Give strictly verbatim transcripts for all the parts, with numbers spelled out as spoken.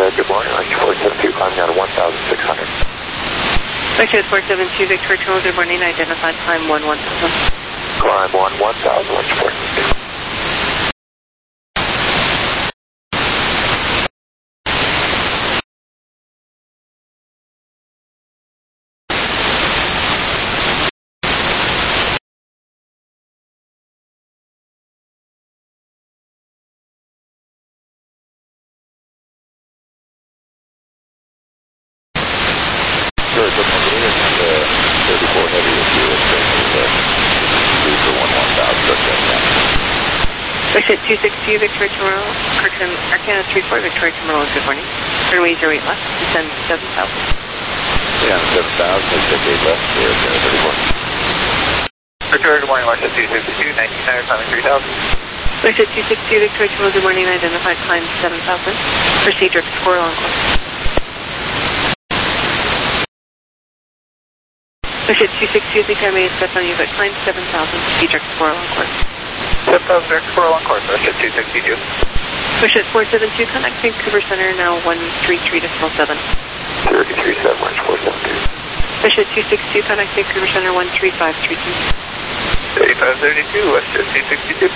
good morning, Roger four seven two, climbing out of one thousand six hundred. Roger four seven two, Victoria Terminal, good morning, identified climb one one thousand. Climb one one thousand, Roger four seven two. Exit two six two, Victoria Terminal, Arcana three four, Victoria Terminal, good morning. Runway zero eight left, descend seven thousand. Yeah, seven thousand, six eight left, here, thirty-four. Victoria, good morning, Marshall two six two, nineteen hundred, climbing three thousand. Exit two six two, Victoria Terminal, good morning, identified climb seven thousand. Proceed direct squirrel on course. Exit two six two, Victoria may expect on you, but climb seven thousand, proceed direct squirrel on course. seven thousand direct squirrel on course, Roger two sixty-two. Roger four seven two, contact Vancouver Center, now one three three decimal seven. zero three seven, Roger four seven two. Roger two six two, contact Vancouver Center, one three five three two. thirty-five thirty-two, Western two sixty-two.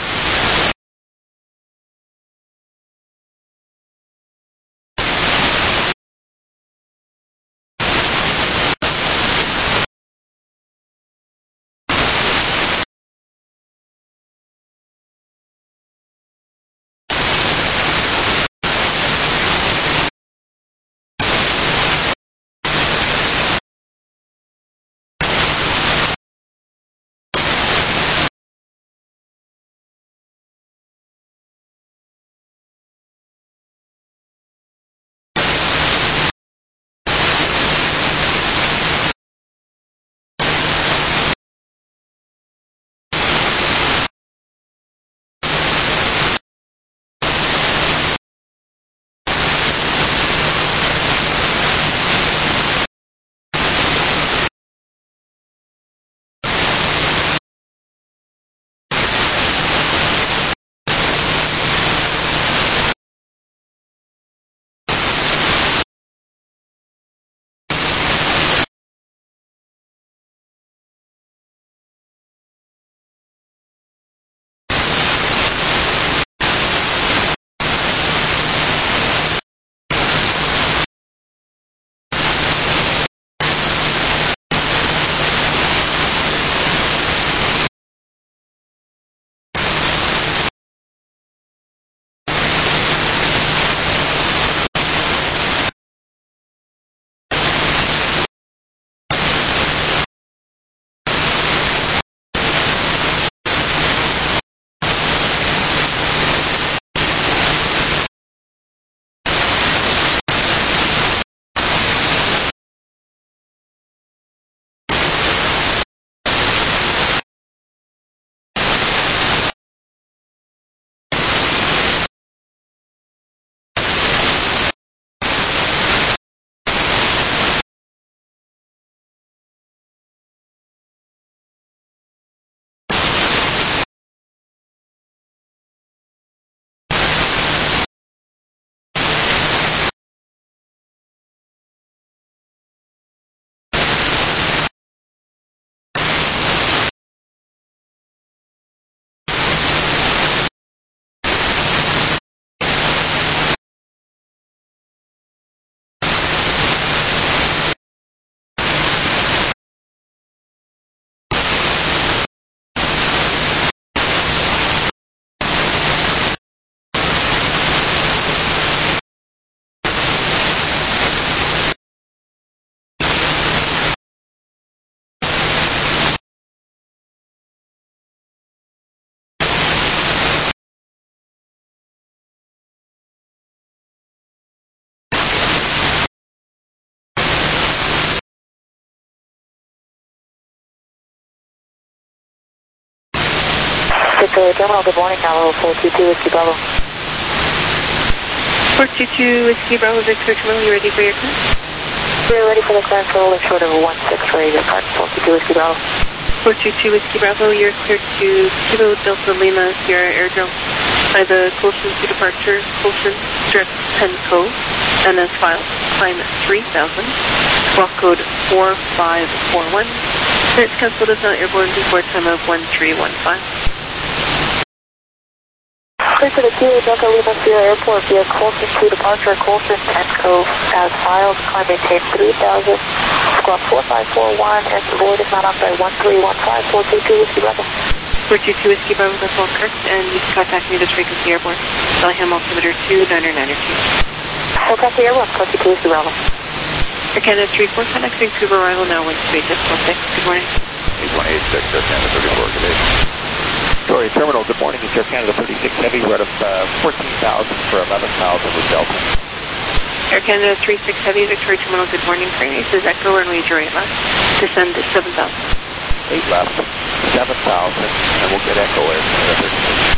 Victoria Terminal, good morning, Bravo four two two, Whiskey Bravo. four two two, Whiskey Bravo, Victoria Terminal, you ready for your climb? We're ready for the climb, so we'll short of one six for your climb, four two two, Whiskey Bravo. four two two Whiskey Bravo, you're cleared to Kilo Delta Lima Sierra Airdrome by the Colson to departure, Colson Strip Penn Cove, and as filed, climb three thousand, squawk code four five four one. Clearance cancelled if not airborne before time of one three one five. Clear to the Kilo Delta Lima Sierra Airport via Colson to departure, Colson Penn Cove, as filed, climb maintain three thousand, squawk four five four one, and void is not on by one three one five, four two two Whiskey Bravo. four two two Whiskey Bravo, that's all correct, and you can contact me this frequency airborne. Bellingham altimeter two niner niner two. Full copy airborne, four two two Whiskey Bravo. Air Canada three four, connecting to arrival now, one two eight decimal six. Good morning. eight one eight six, Air Canada thirty-four, good day. Victoria Terminal, good morning. It's Air Canada thirty-six Heavy, we're out of uh, fourteen thousand for eleven thousand with Delta. Air Canada three six Heavy, Victoria Terminal, good morning. Frame is Echo, runway zero eight left. Descend to seven thousand. eight left, seven thousand, and we'll get Echo Air Canada thirty-six.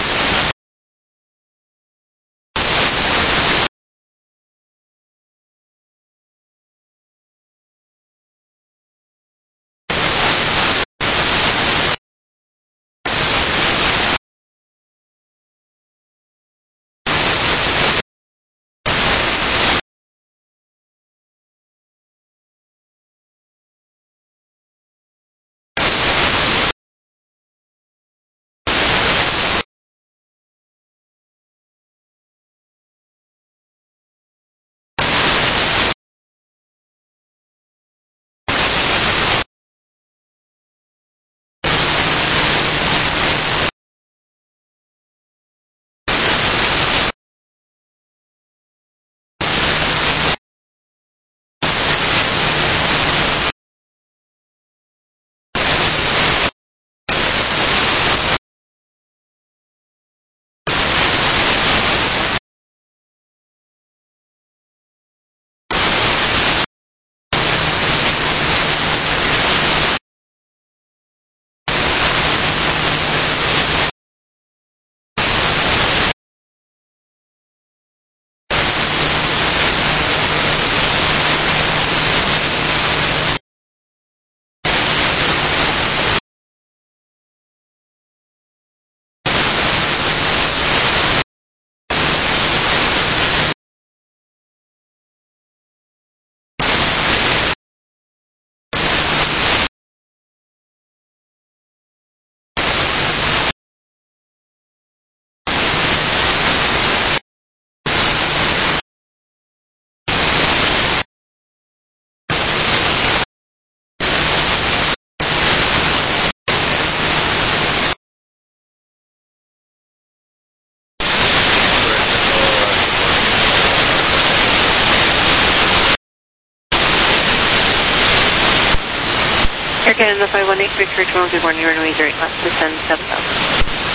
Air Canada five one eight, Victoria Terminal, good morning. Runway zero eight left. Descend seven thousand.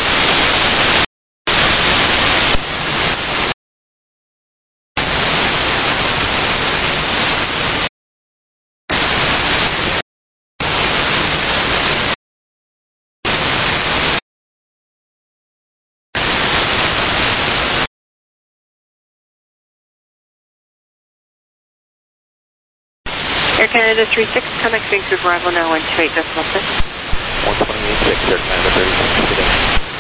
Air Canada three six, connecting to arrival now, one two eight decimal six. one twenty-eight six, Air Canada thirty-six today.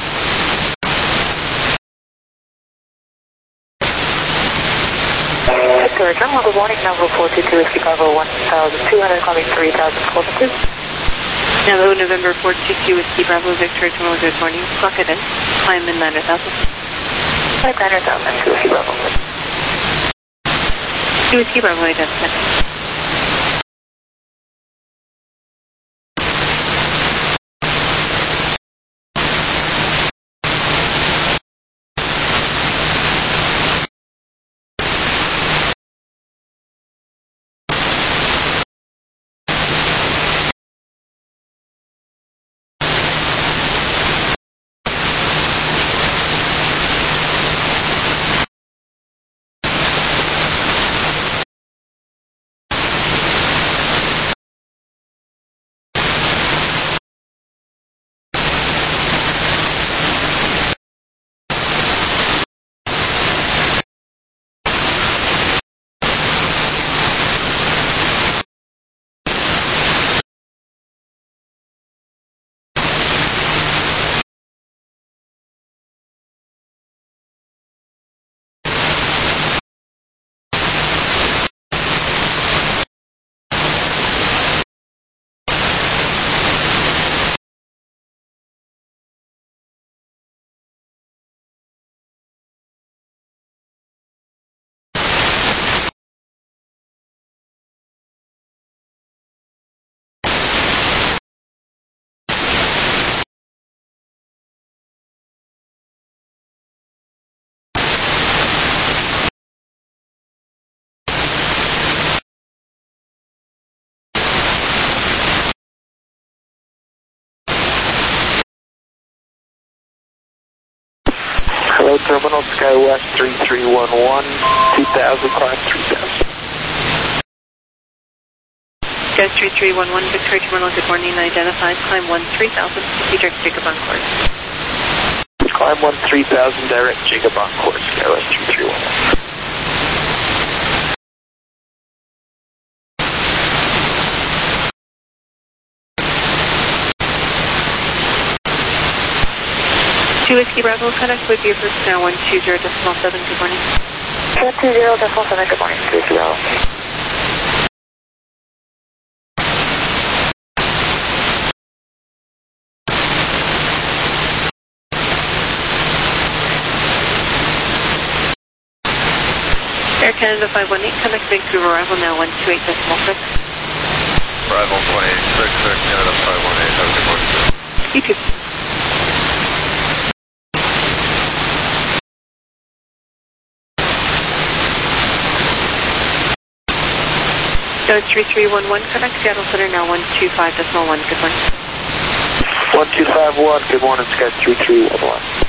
Victoria Terminal, good morning. Number four two two Whiskey Bravo, one thousand two hundred, calling three thousand, Colson two. Hello, November four two two Whiskey Bravo, Victoria Terminal, good morning. Clock it in. Climb in nine thousand. nine thousand, two Whiskey Bravo. two Whiskey Bravo, identified. Hello, Terminal, SkyWest three three one one, two thousand, climb three thousand. Sky three three one one, Victoria Terminal, good morning, identified, climb one three thousand, direct Jacob on course. Climb one three thousand, direct Jacob on course, SkyWest three three one one. Two Whiskey Bravo, connect with your first now one two zero decimal seven, good morning. one two zero decimal seven, good morning, two zero. Air Canada five one eight, connect Vancouver arrival now one two eight decimal six. Arrival twenty six, Air Canada five one eight, have a good morning. You too. Go three three one one, connect Seattle Center now one two five decimal one, good morning. one two five one, good morning, Sky three three one one.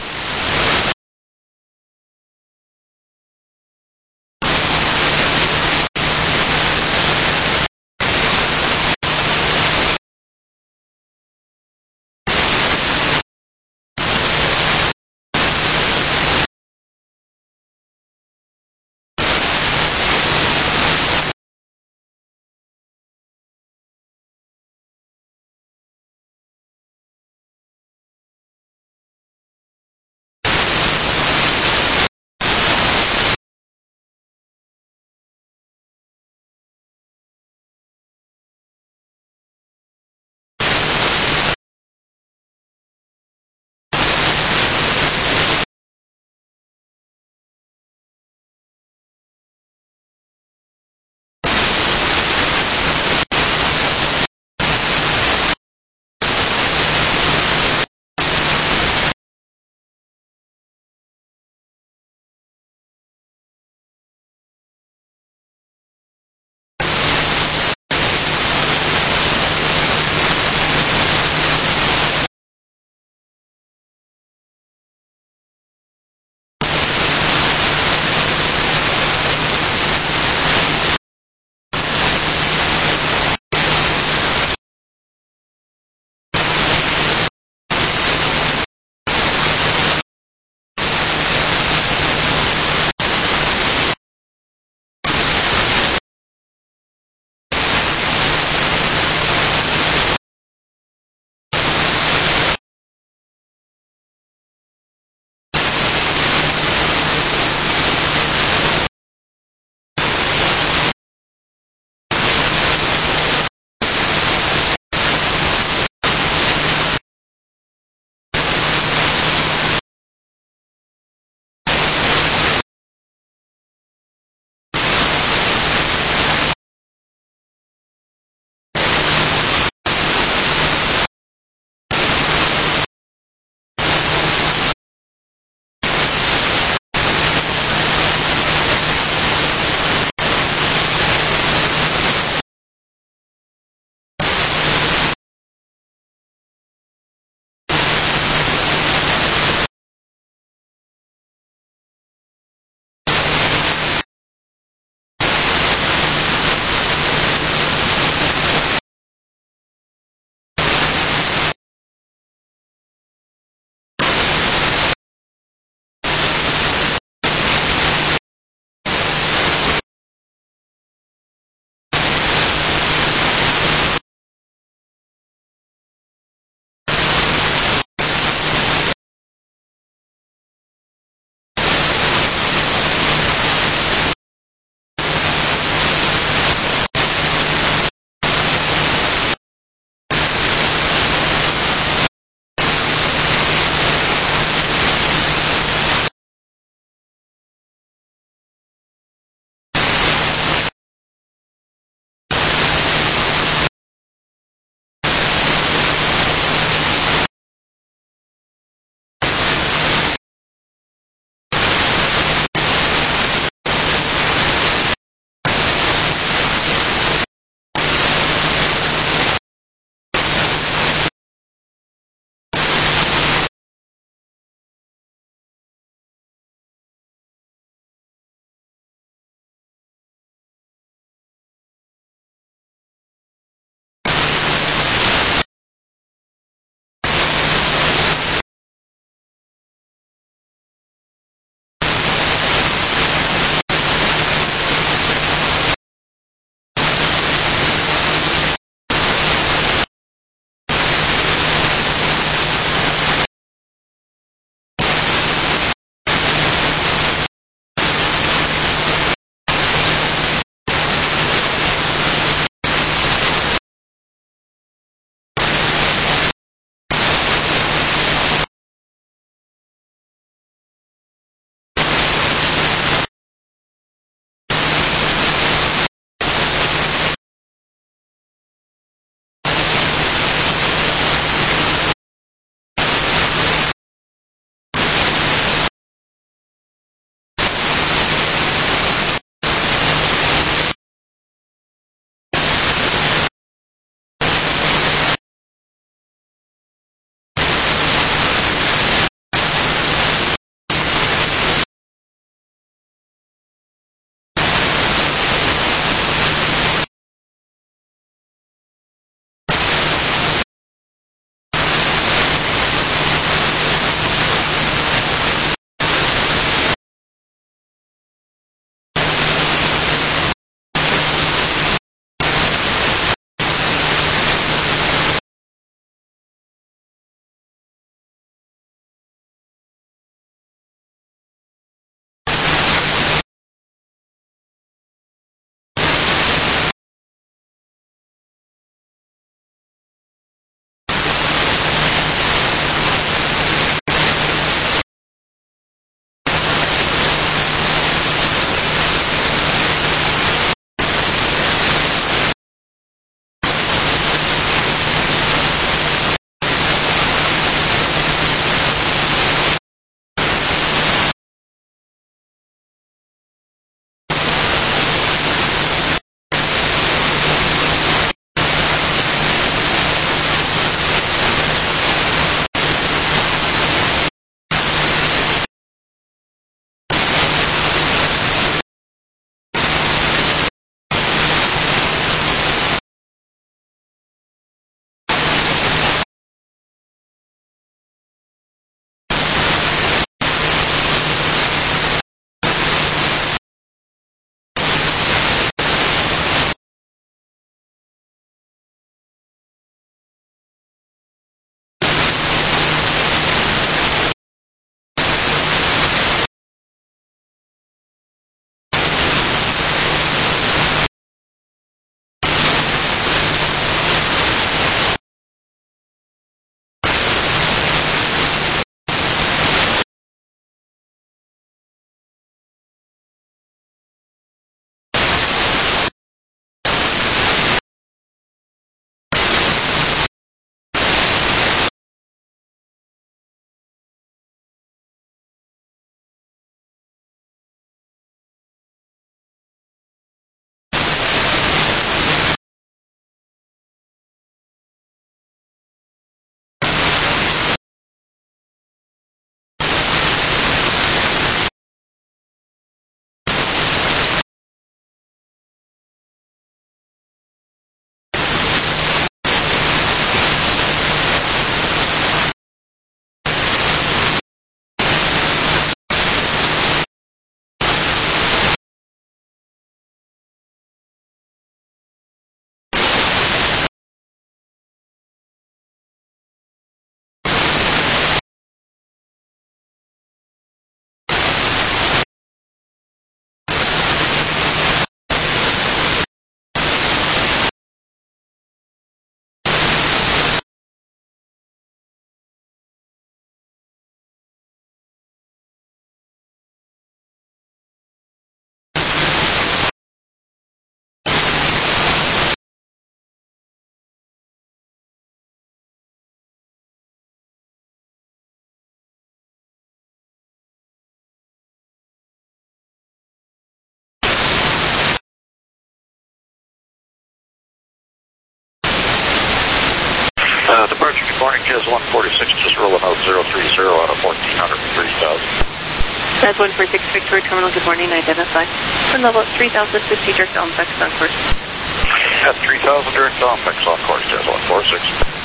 Jazz one forty-six, just rolling out zero three zero out of fourteen hundred three thousand. Jazz one forty-six, Victoria Terminal, good morning, identify. From level three thousand fifty, direct Ompex on course. At three thousand, direct Ompex on course, Jazz one forty-six.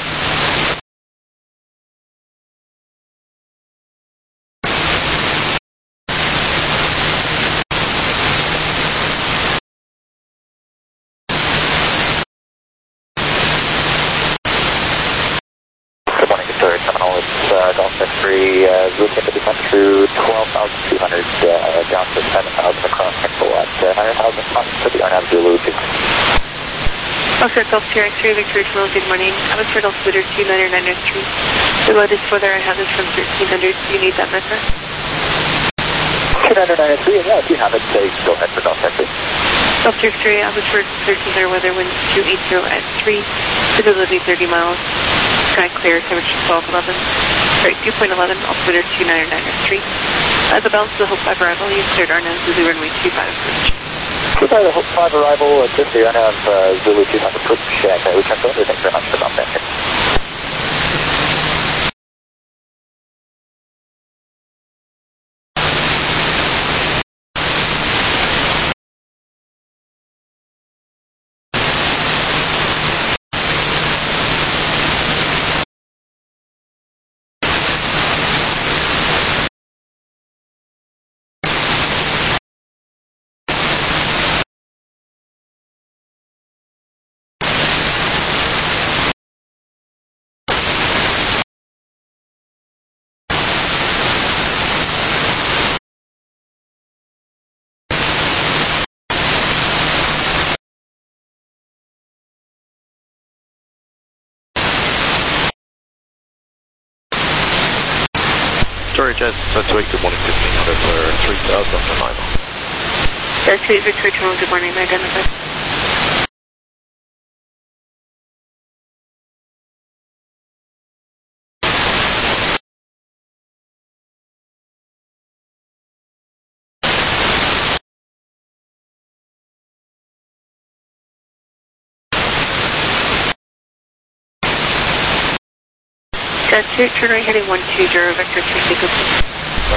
Good morning, Victoria Terminal. It's uh, Golf X three, uh, Zulu to descend through twelve thousand two hundred, uh, down to seven thousand across Central at uh, nine thousand funds to the Arnav Zulu two. Officer Golf Sierra X three, Victoria Terminal, good morning. Atmospheric altimeter two nine nine three. The latest weather I have is from thirteen hundred. Do you need that, my friend? two nine nine three, and yeah, if you have it, say, go ahead for Golf X three. Golf Sierra X three, atmospheric thirteen hundred weather, wind two eighty at three, visibility thirty miles. Sky clear, temperature twelve eleven. Sorry, two point one one, altimeter two nine nine three. Uh, the balance of the Hope five arrival, you cleared Arnav Zulu runway two five approach. Good by the Hope five arrival, uh, just the Arnav uh, Zulu two hundred approach, and uh, we checked over. Thanks very much for Golf X three. Sorry, Jazz, that's wait, good morning, fifteen hundred for three thousand on nine. Jazz two, Victoria Terminal, good morning, identify. Jazz two, turn right heading one two zero, vector two sequence.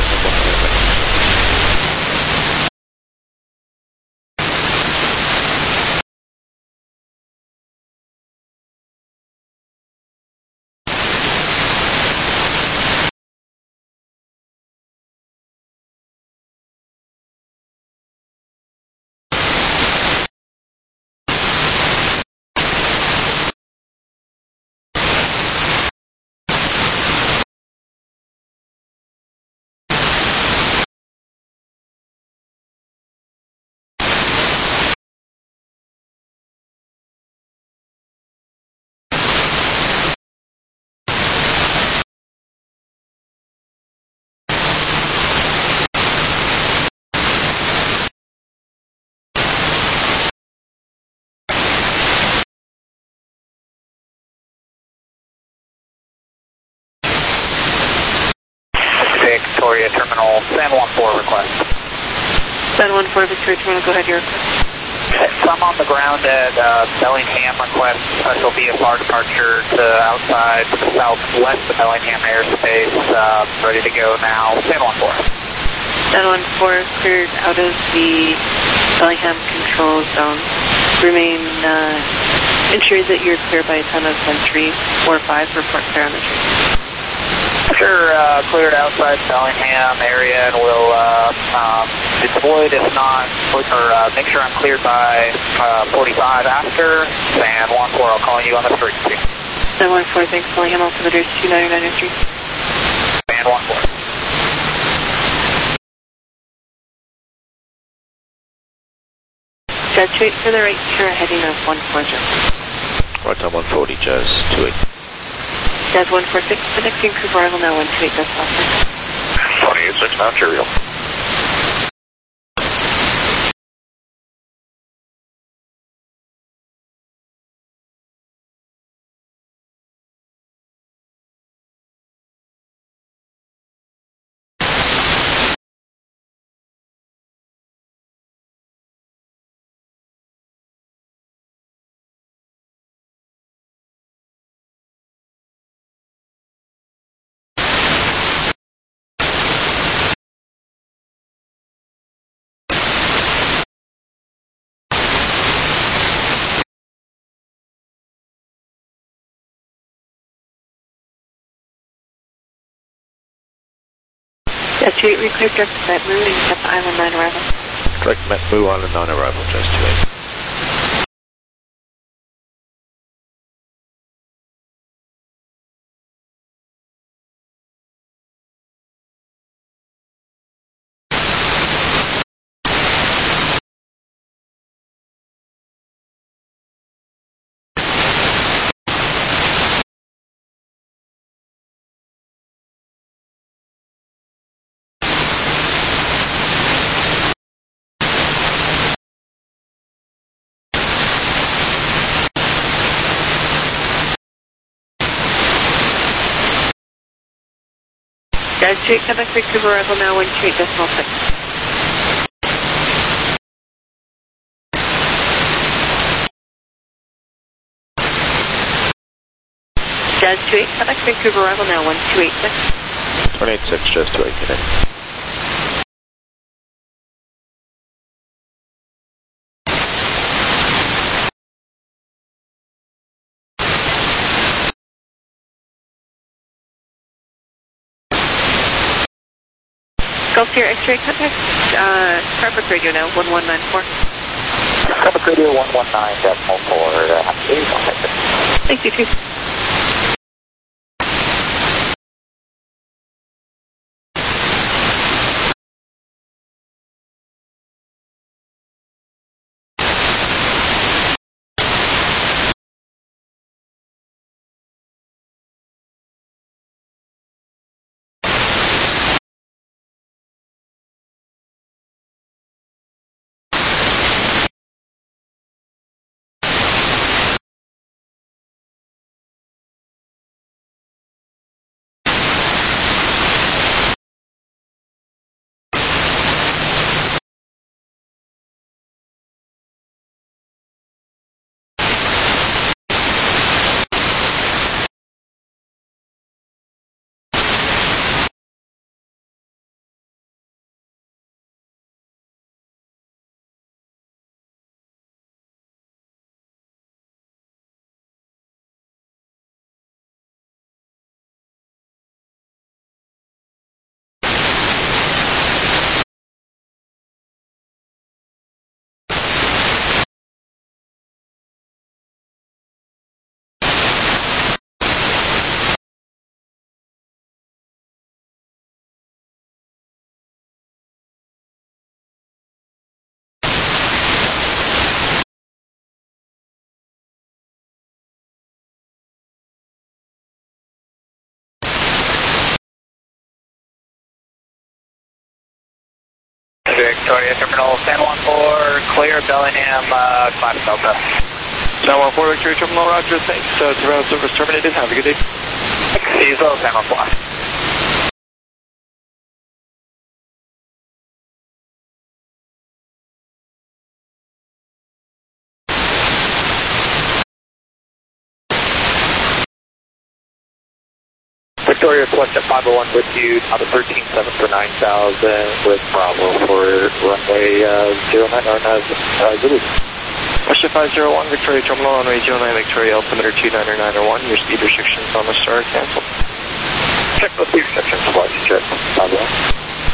Victoria Terminal, San Juan four request. San Juan four, Victoria Terminal, go ahead, your request. So I'm on the ground at uh, Bellingham, request special V F R departure to outside to the southwest of Bellingham airspace, uh, ready to go now, San Juan four. San Juan four, cleared out of the Bellingham control zone. Remain, uh, ensure that you're clear by a time of ten three four five, report clear on the tree. Sure, uh, cleared outside Bellingham area, and we'll uh, um, deploy if not, or uh, make sure I'm cleared by uh, forty-five after. San Juan four, I'll call you on the frequency. San Juan four, thanks, Bellingham, altimeter two nine nine three. San Juan four. Jazz two eight for the right, turn heading of one four zero. Right on one forty, Jazz two eight. Jazz one four six, connecting crew arrival now one two eight, that's awesome. twenty-eight six Mount Cheerio. Jet two eight, we cleared direct to Metmu and accept the Island nine arrival. Correct, Metmu on the non-arrival, Jet two eight. Jet two eight, Quebec Vancouver arrival now one two eight decimal six. Jet two eight, Quebec Vancouver arrival now one two eight six. one eight six, Jet two eight, connect. Gulf Sierra X-ray contact, uh, Carpet Radio now, one one nine four. Quebec Radio one one nine decimal four, uh, Thank you, too. Victoria Terminal, San Juan four, clear Bellingham, uh, five Delta. San Juan four, Victoria Terminal, roger, thanks. Uh, Terminal service terminated, have a good day. Diesel, San Juan four. Victoria Request at five oh one with you, on the thirteen seven for nine thousand with Bravo for runway uh, zero nine or uh, Zulu. Russia five zero one, Victoria Terminal, runway zero nine, Victoria altimeter two nine nine one, your speed restrictions on the star are canceled. Check the speed restrictions, flight check, five oh one.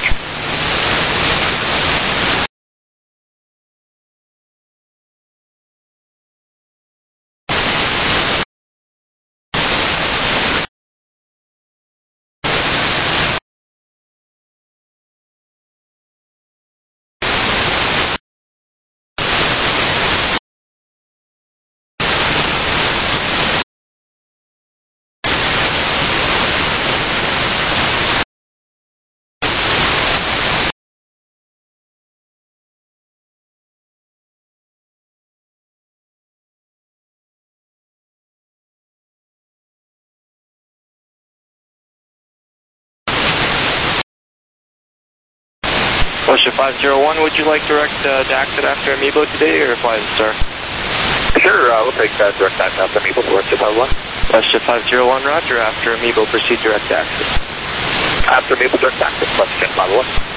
Russia five zero one, would you like direct uh, to exit after Amiibo today or fly the star? Sure, uh, we'll take that direct access after Amiibo to Russia five one. Russia five zero one, roger, after Amiibo, proceed direct access. After Amiibo direct access, Russia five one.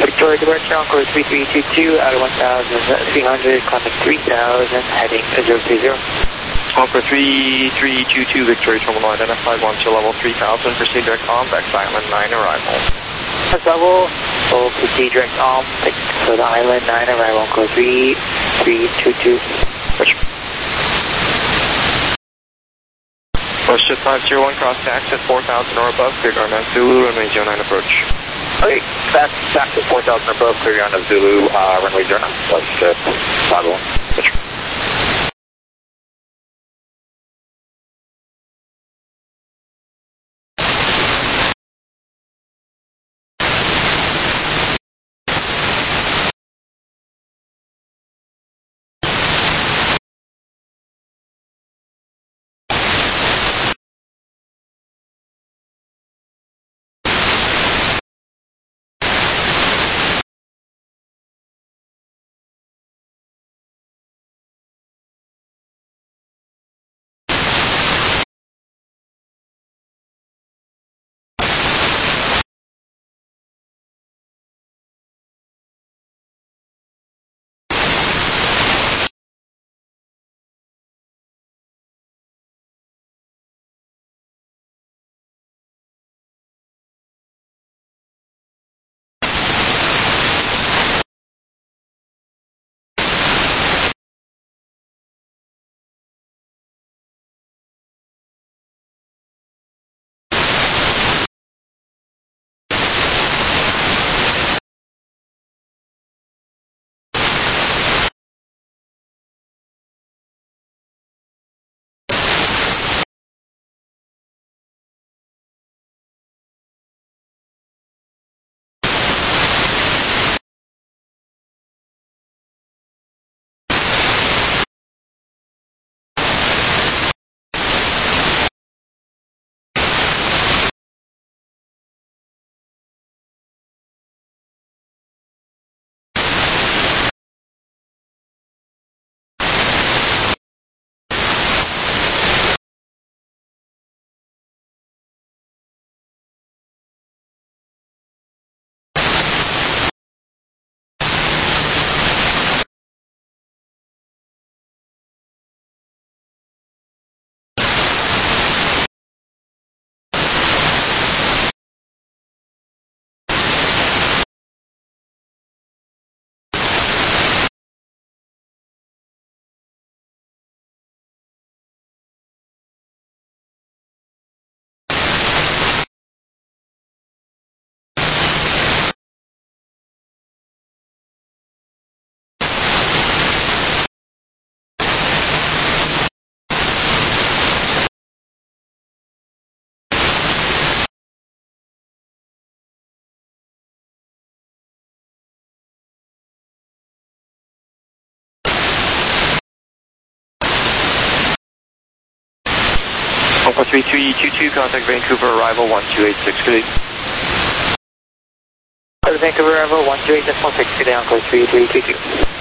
Victoria departure on course three three two two out of one thousand three hundred, climbing three thousand, heading zero three zero. On for three three two two Victoria Terminal identified one to level three thousand, proceed direct on, back to Island nine arrival. That's level, we'll proceed direct on, so the Island nine arrival, code three three two two. Roger. Westjet five zero one, cross tax at four thousand or above, cleared on Zulu, runway zero nine approach. Okay, fast tax at four thousand or above, cleared on Zulu, uh, runway zero nine, Westjet five one. Roger. Alpha three three two two, contact Vancouver, arrival one two eight six, good day. Vancouver arrival one two eight six, good day on course three three two two.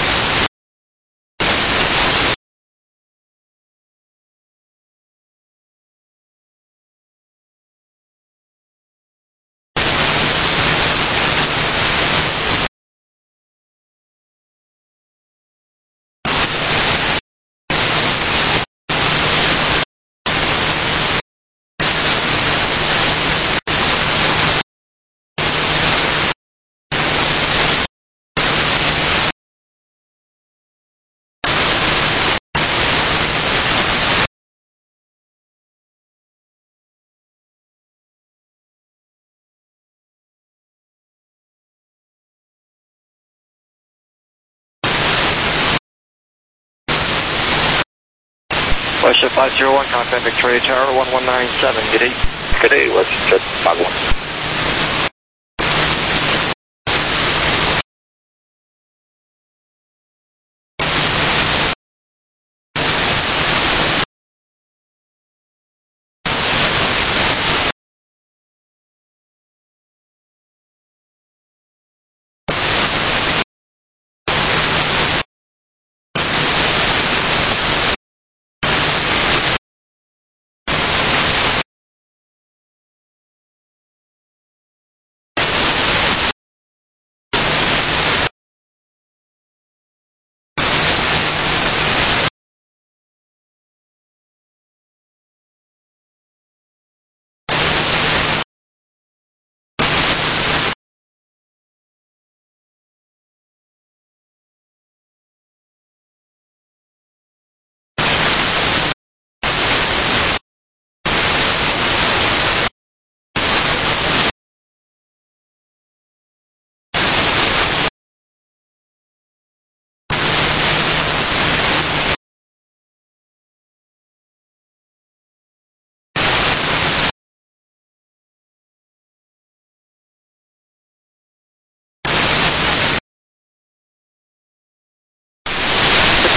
Westjet five zero one, contact Victoria Tower one one nine seven, good day. Good day, Westjet five one.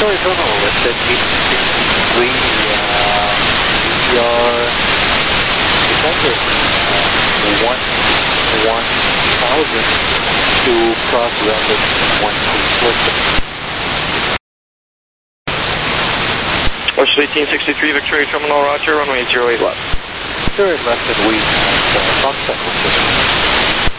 Story Terminal, Western eighteen sixty-three, uh, we are descending uh, one one thousand to cross runway one two. Western eighteen sixty-three, Victoria Terminal, roger, runway zero eight left. Zero eight left and we have uh, Foxtrot.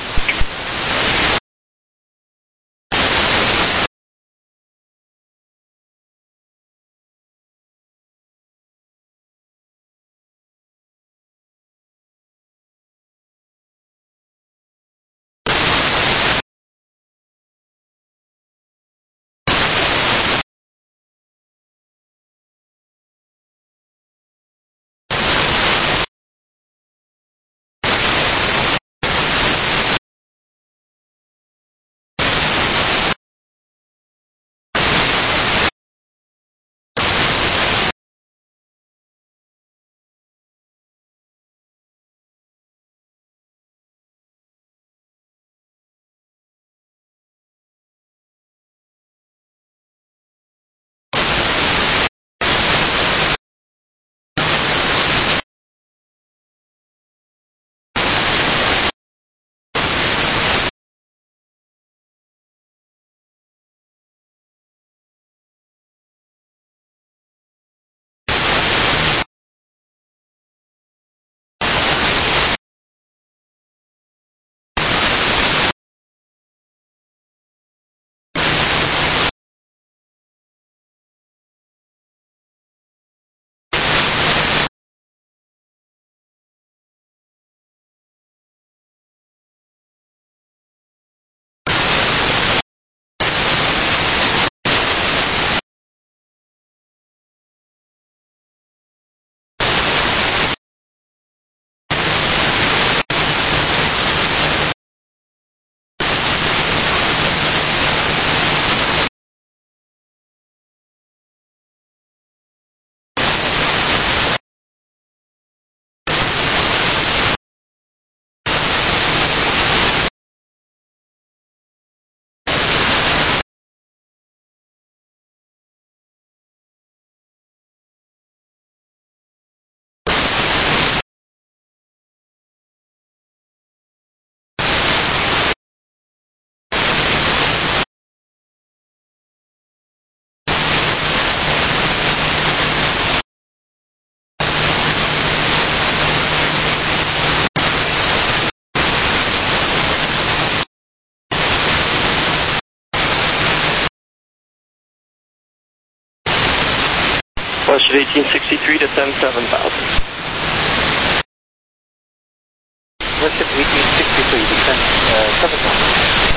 Western eighteen sixty-three, descend seven thousand. Western eighteen sixty-three, descend uh, seven thousand.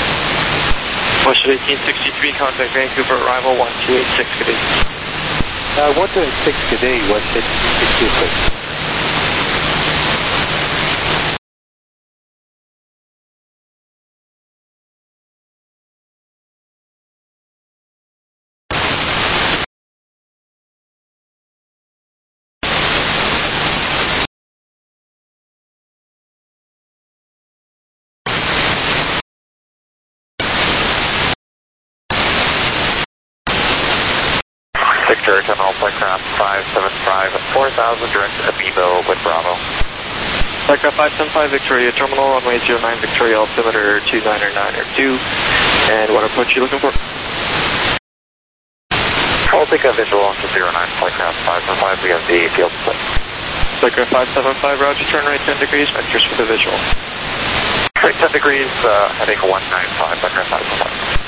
Western eighteen sixty-three, contact Vancouver, arrival one two eight six, good evening. Uh, one two six today, one six two six. Victor, Terminal Flightcraft five seven five, four thousand direct Avivo with Bravo. Flightcraft five seven five, Victoria Terminal, runway zero nine, Victoria altimeter two nine nine two, and what approach are you looking for? I'll take a visual to zero nine, Flightcraft five seven five, we have the field split. Flightcraft five seven five, roger, turn right ten degrees, vectors for the visual. Right ten degrees, uh, heading one nine five, Flightcraft five seven five.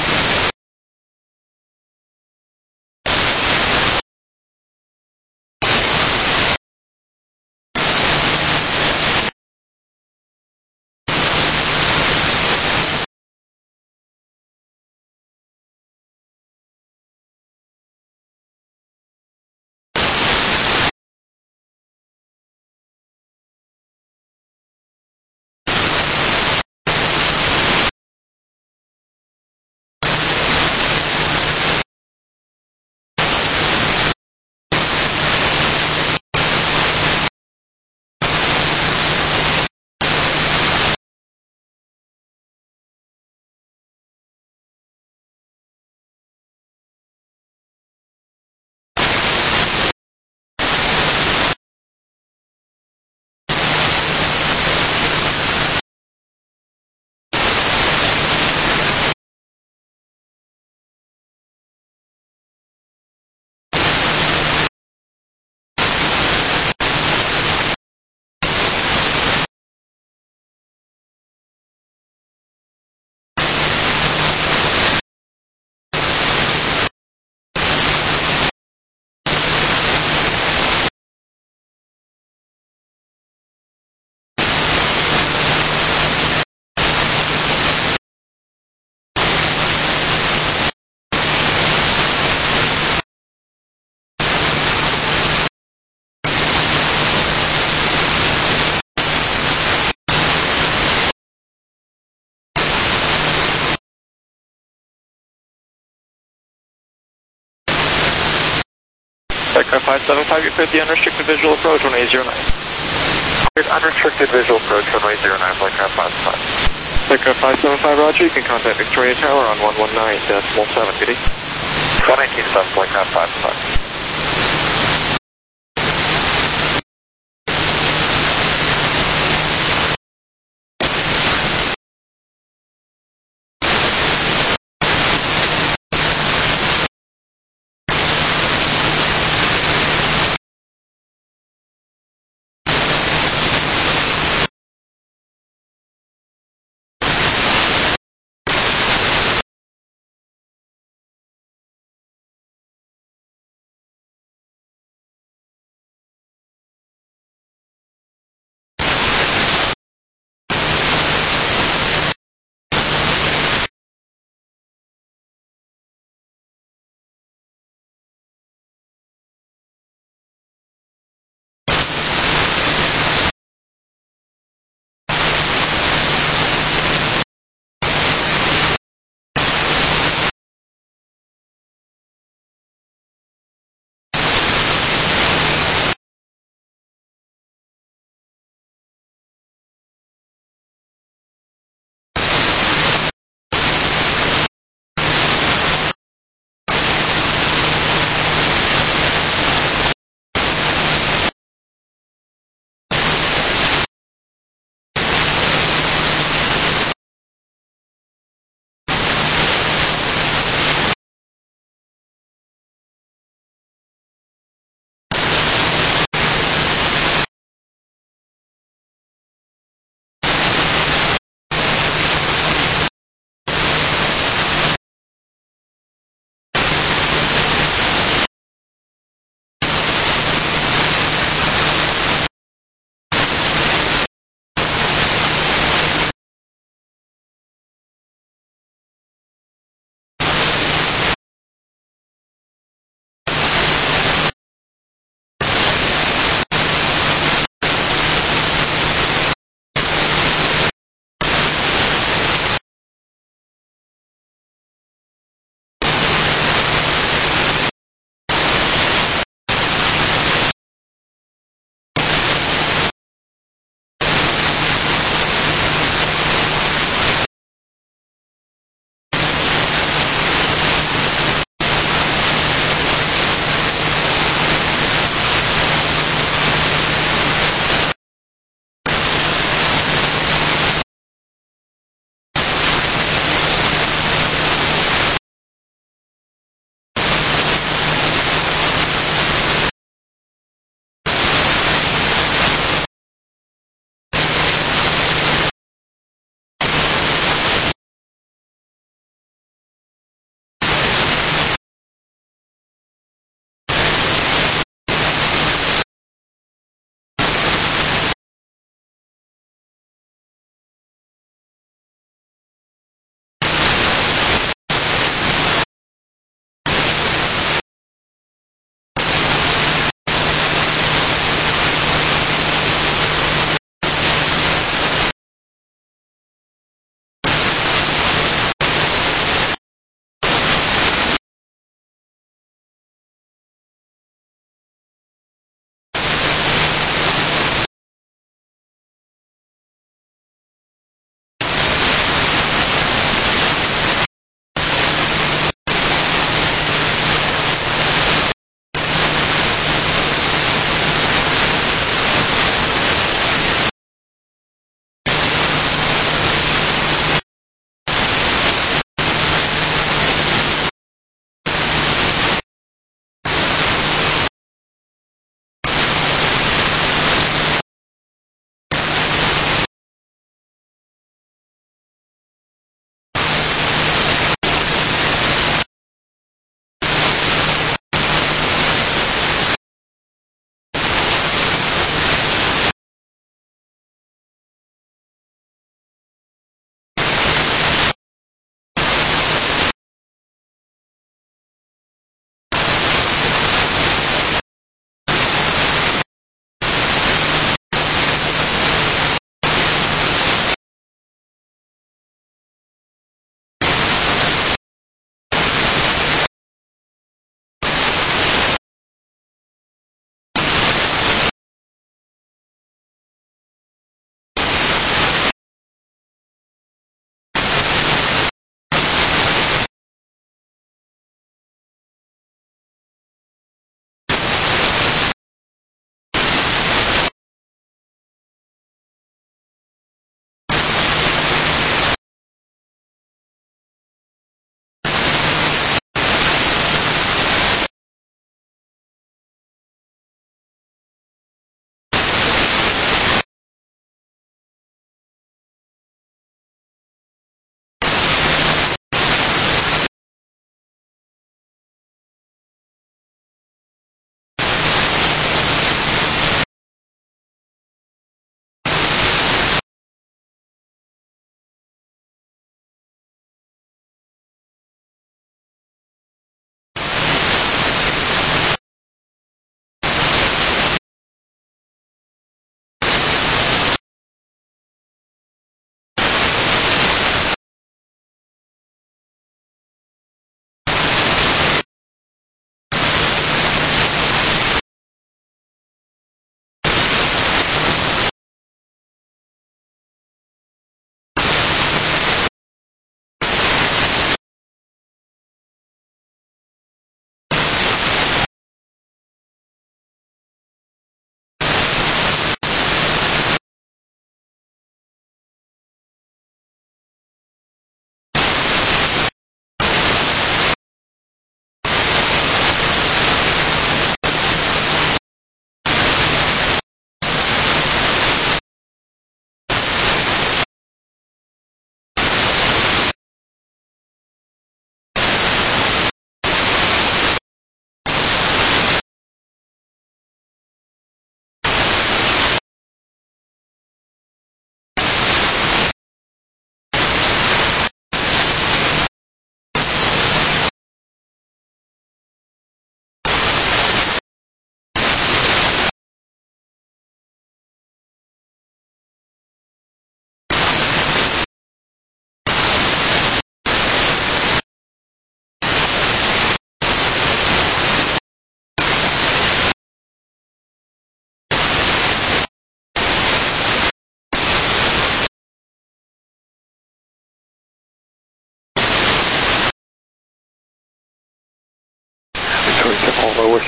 Flightcraft five seven five, you cleared the unrestricted visual approach, runway zero nine. Cleared unrestricted visual approach, runway zero nine, Flightcraft five seven five. Flightcraft five seven five, roger, you can contact Victoria Tower on one one nine decimal seven, good day. one nineteen seven, Flightcraft five seven five.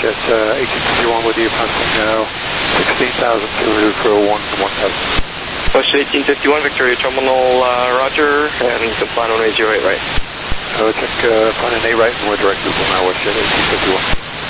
Jet uh, eighteen fifty-one with you, passing now sixteen thousand two hundred for one from one thousand. Westjet eighteen fifty-one, Victoria Terminal, uh, Roger, and you can plan on runway zero eight right. So check uh, plan an eight right and we're directed from now, Westjet eighteen fifty-one.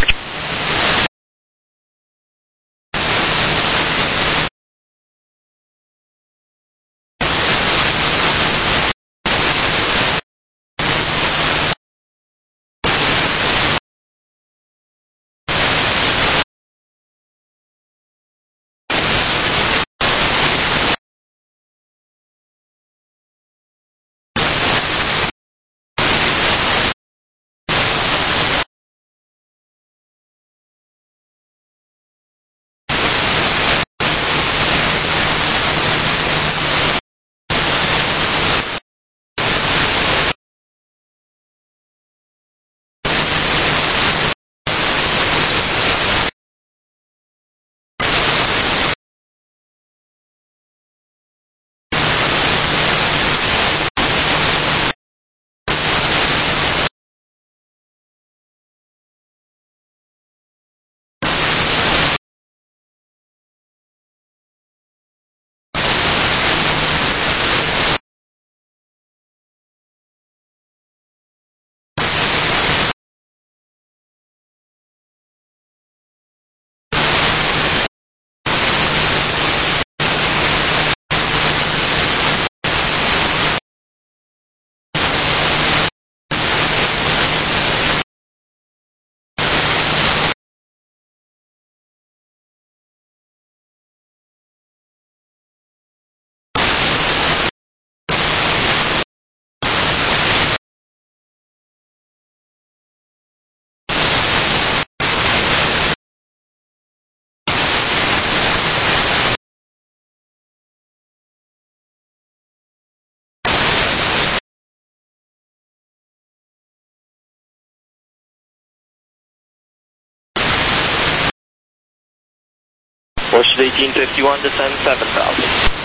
Westjet eighteen fifty-one, descend seven thousand.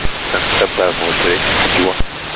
seven thousand, Westjet eighteen fifty-one.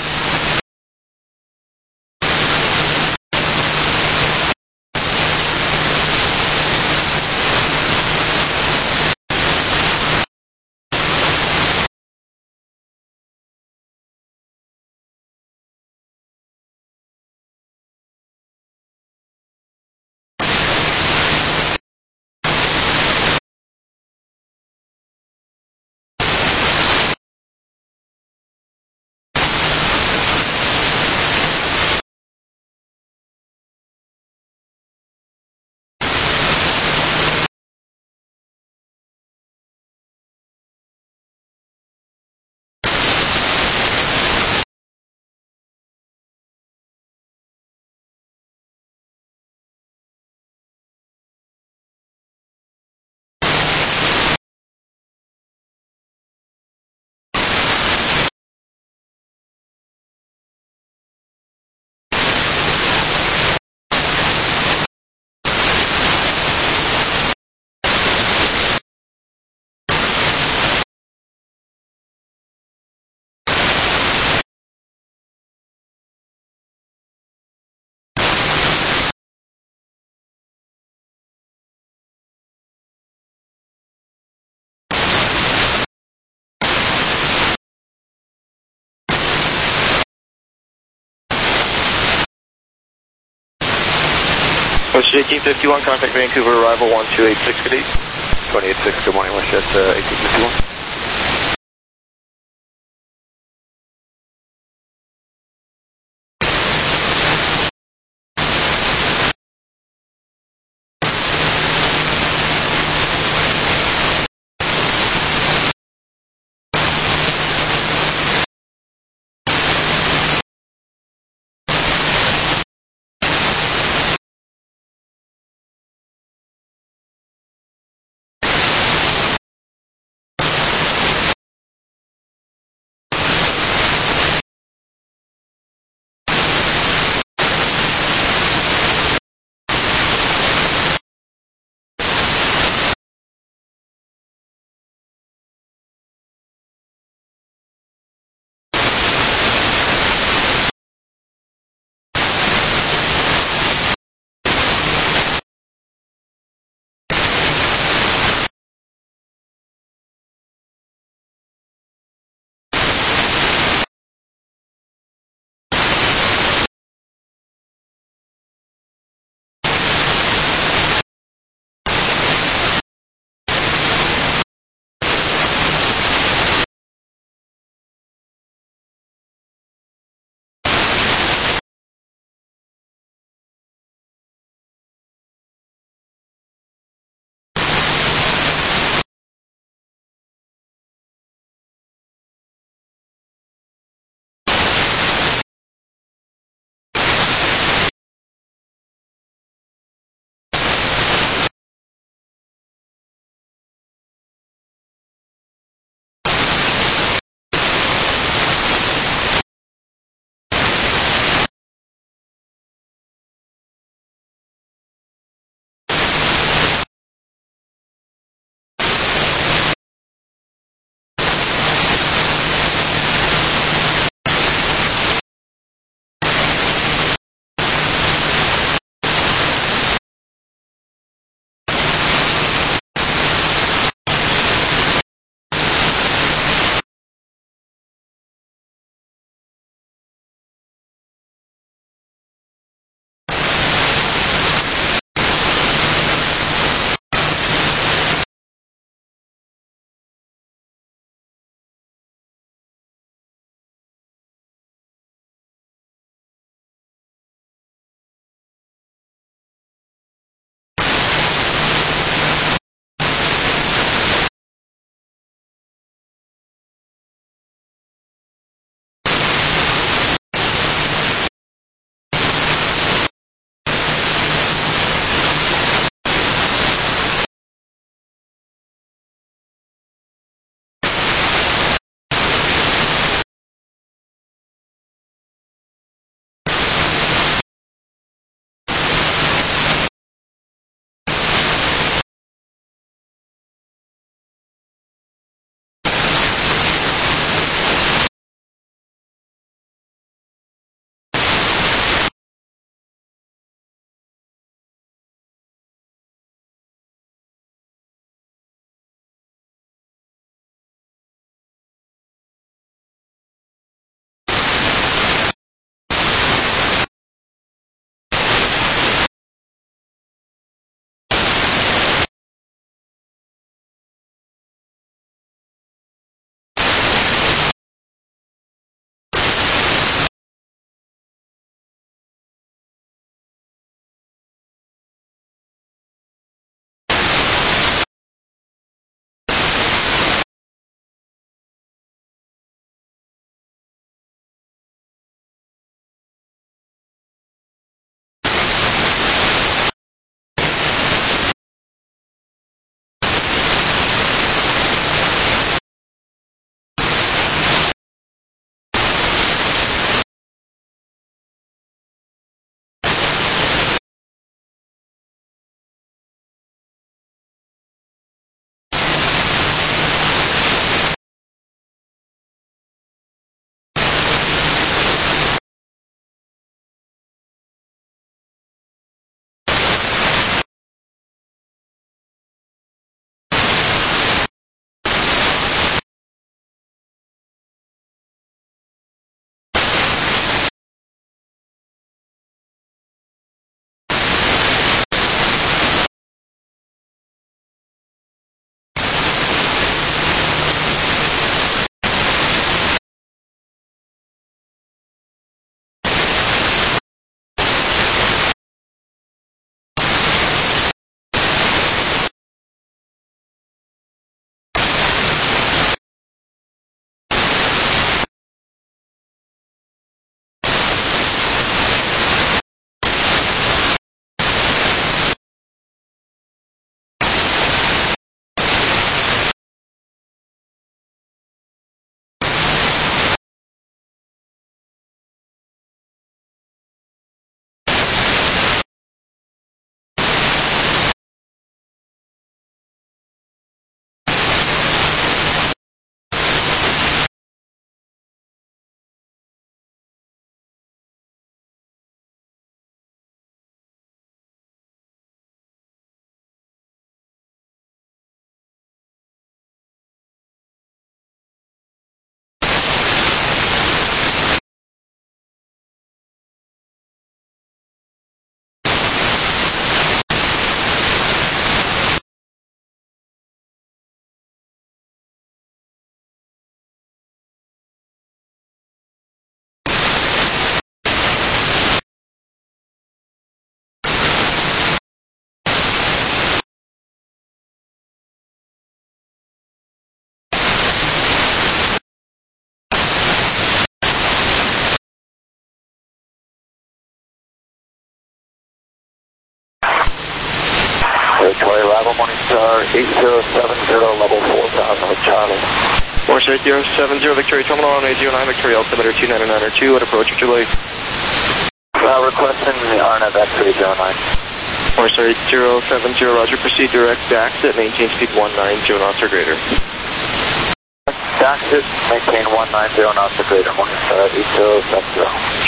Westjet eighteen fifty-one, contact Vancouver, arrival one two eight six, good eight. two eight six, good morning, Westjet uh, eighteen fifty-one. arrival, Morningstar eight zero seven zero, level four thousand with Charlie. Morningstar eight zero seven zero, Victoria Terminal, runway zero nine, Victoria altimeter two nine nine two, what approach would you like? Uh, requesting the R N F X three zero nine. Morningstar eight zero seven zero, roger, proceed direct exit, maintain speed one nine zero knots or greater. Exit, maintain one nine zero knots or greater, Morningstar eight zero seven zero.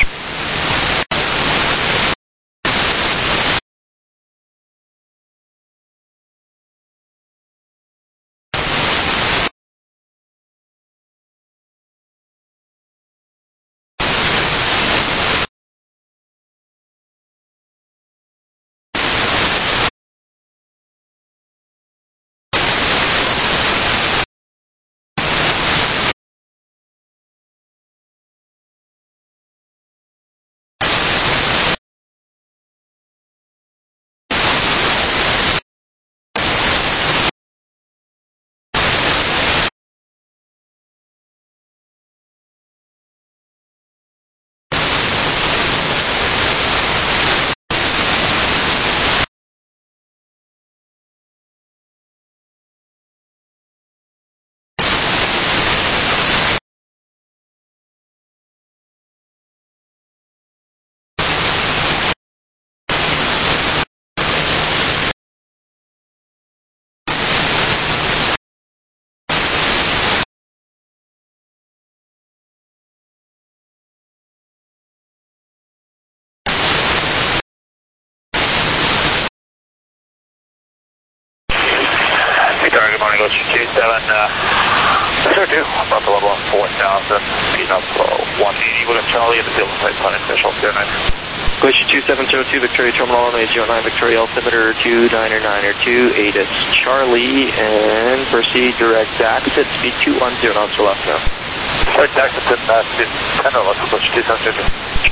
Good morning, go two seven, uh, sir two, about the level of four thousand, speed up uh, one eighty, William Charlie, at the field site plan official, zero nine. Glacier two seven zero two, Victoria Terminal, runway zero nine, Victoria altimeter two nine nine two, A D I S Charlie, and proceed direct exit, speed two one zero knots or left now. Direct exit, uh, speed ten or less, Glacier two seven zero two.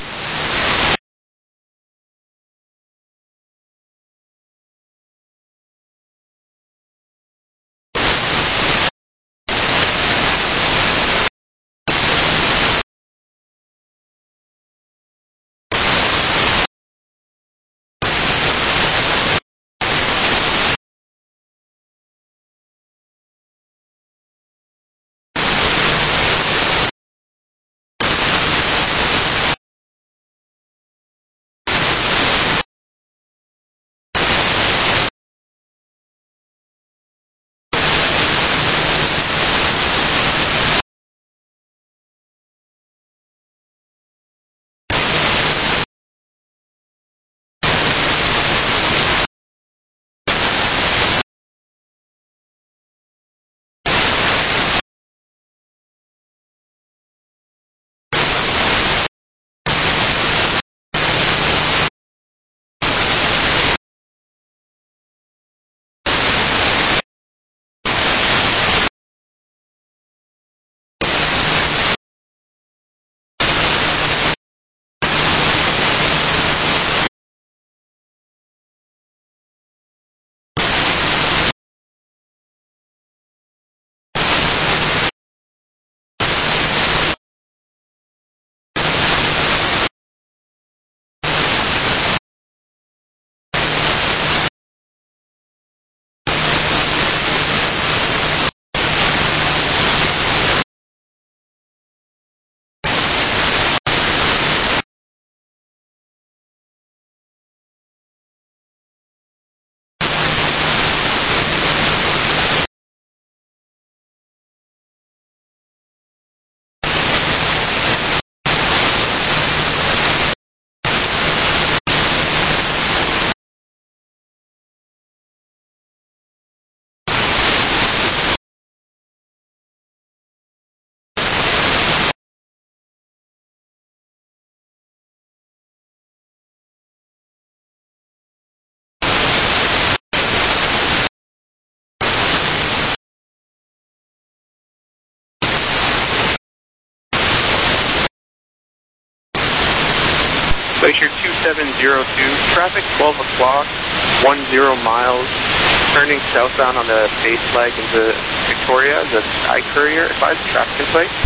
Glacier two seven zero two, traffic twelve o'clock, one zero miles, turning southbound on the base flag into Victoria, the Sky Courier, advise traffic in place.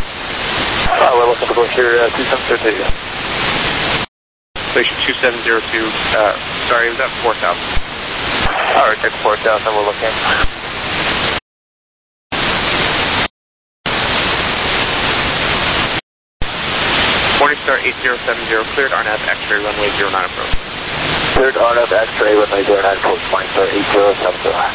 Uh, we're looking for Glacier uh, two seven zero two. Glacier two seven zero two, uh, sorry, it was at four thousand. Alright, six four thousand, we're looking. Morningstar eight zero seven zero, cleared R N F X-ray runway zero nine approach. Cleared R N F X-ray runway zero nine approach, Morningstar eight zero seven zero.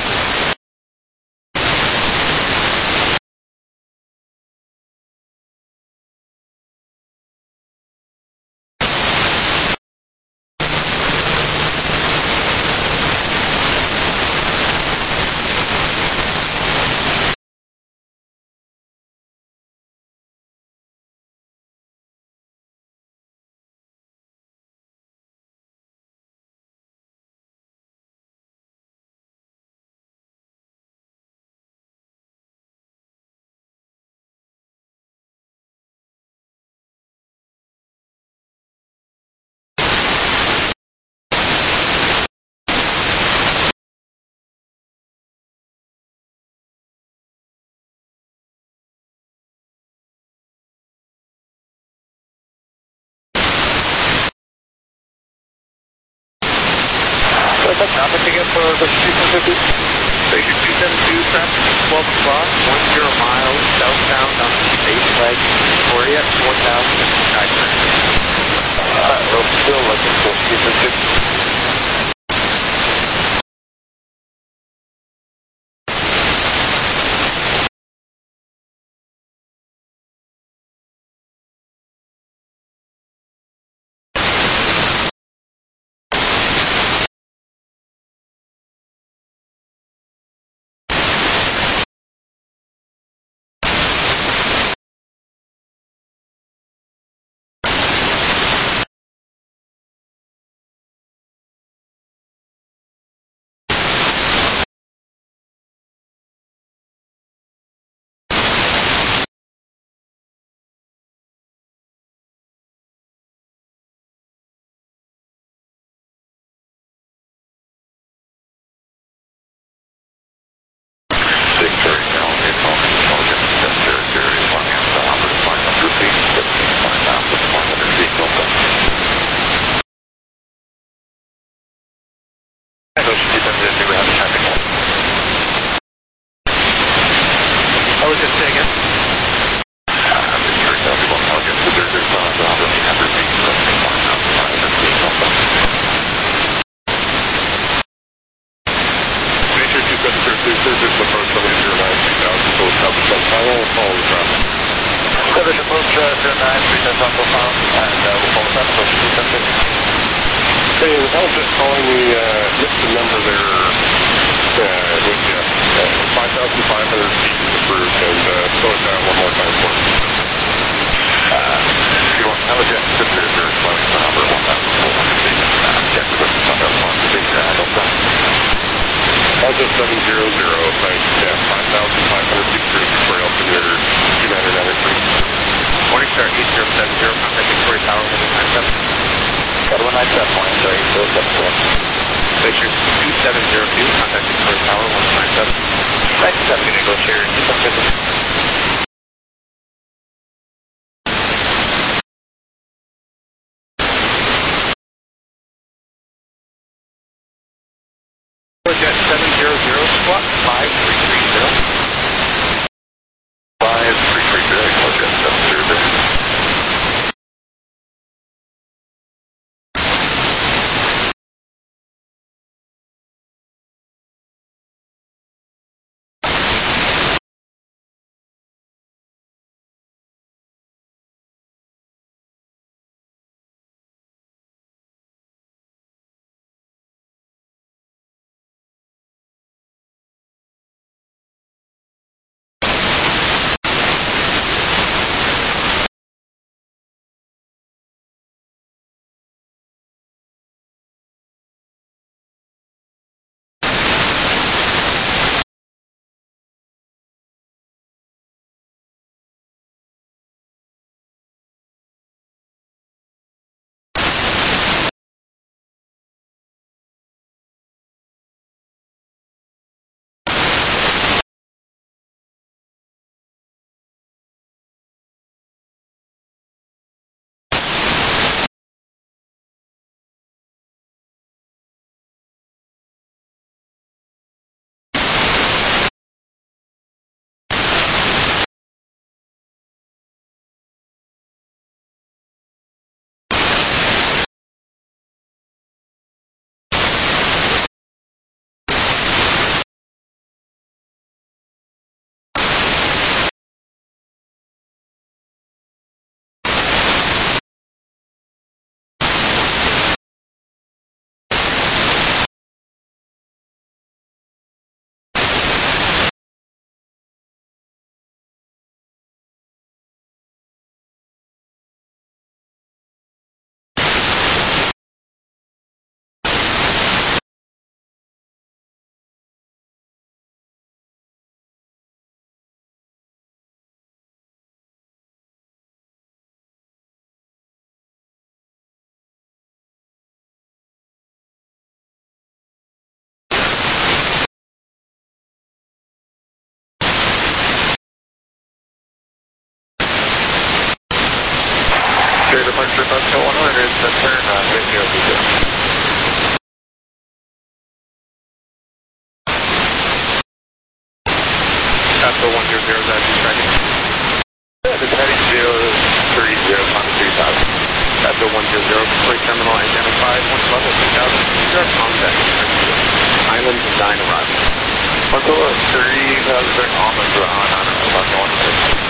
What's up, traffic again for the two seven fifty? Station two seven two, traffic twelve o'clock, one zero miles, southbound on the base leg, Victoria, four thousand, Skytrain. Alright, we're still looking for two seven fifty. Hey, the hell just calling me, uh, missed the number there, uh, with you. Uh, five thousand five hundred feet is approved, and, uh, slow it down one more time for me. Uh, you want intelligence, consider your slowing the number one thousand four hundred feet. Uh, check the distance on that one, the big, uh, Delta. Delta seven zero zero, thanks. Yeah, five thousand five hundred feet through Victoria, altimeter two nine nine three. Morningstar eight zero seven zero, contact Victoria Tower, one nine seven. one nine seven, Morningstar eight zero seven zero. Station two seven zero two, contact Victoria Tower, one nine seven. Thanks, seven, you can go share two seven fifty. Jet seven zero zero, squawk five three three zero. five three three zero, Jet seven zero zero. nine arrival. one two three thousand on the ground on about one six.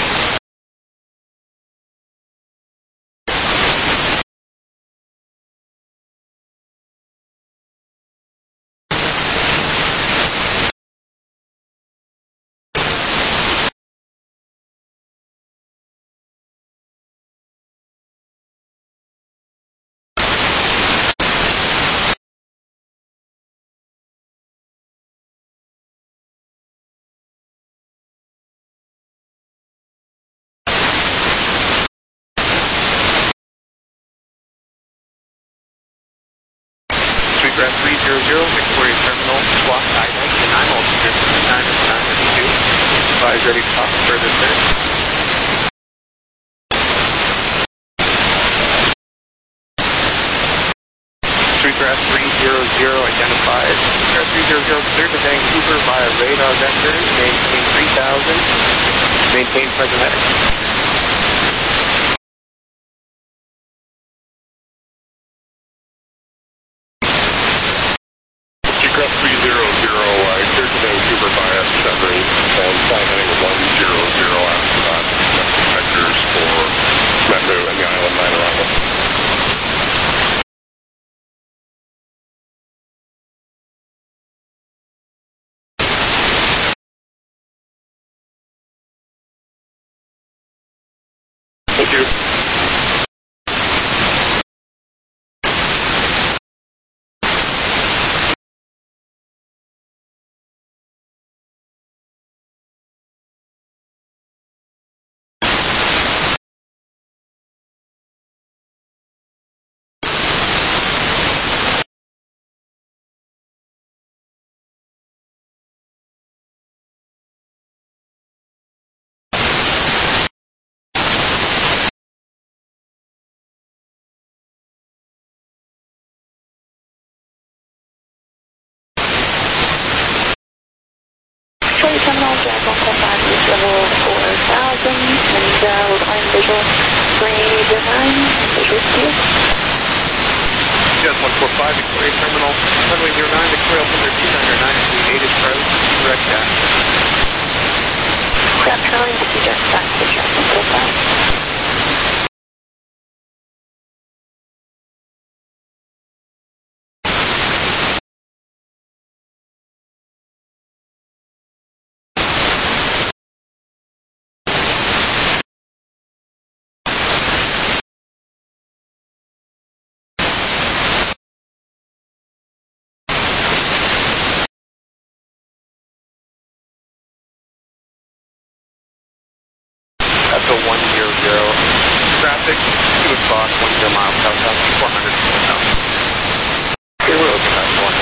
Grab three zero zero, Victoria Terminal, squawk I ninety-nine, altitude nine nine two. Advise ready to talk further clear. Grab three zero zero, identified. Grab three zero zero, cleared to Vancouver via radar vector, maintain three thousand, maintain present heading. three zero zero, uh, cleared to Vancouver via seven, and flight heading one zero zero after that. Vectors for Metro and the Island nine arrival. Thank you. Terminal, Jack one four five, reach level four thousand, and uh, we're flying visual three zero nine, visual to you. Yes, one four five, Victoria Terminal, runway zero nine, Victoria altimeter two nine nine, native approach, direct down. Grab Charlie, to direct back to Jack one four five. That's a one zero zero. Traffic, two o'clock, one zero miles south, four hundred south. Okay, we're looking at one.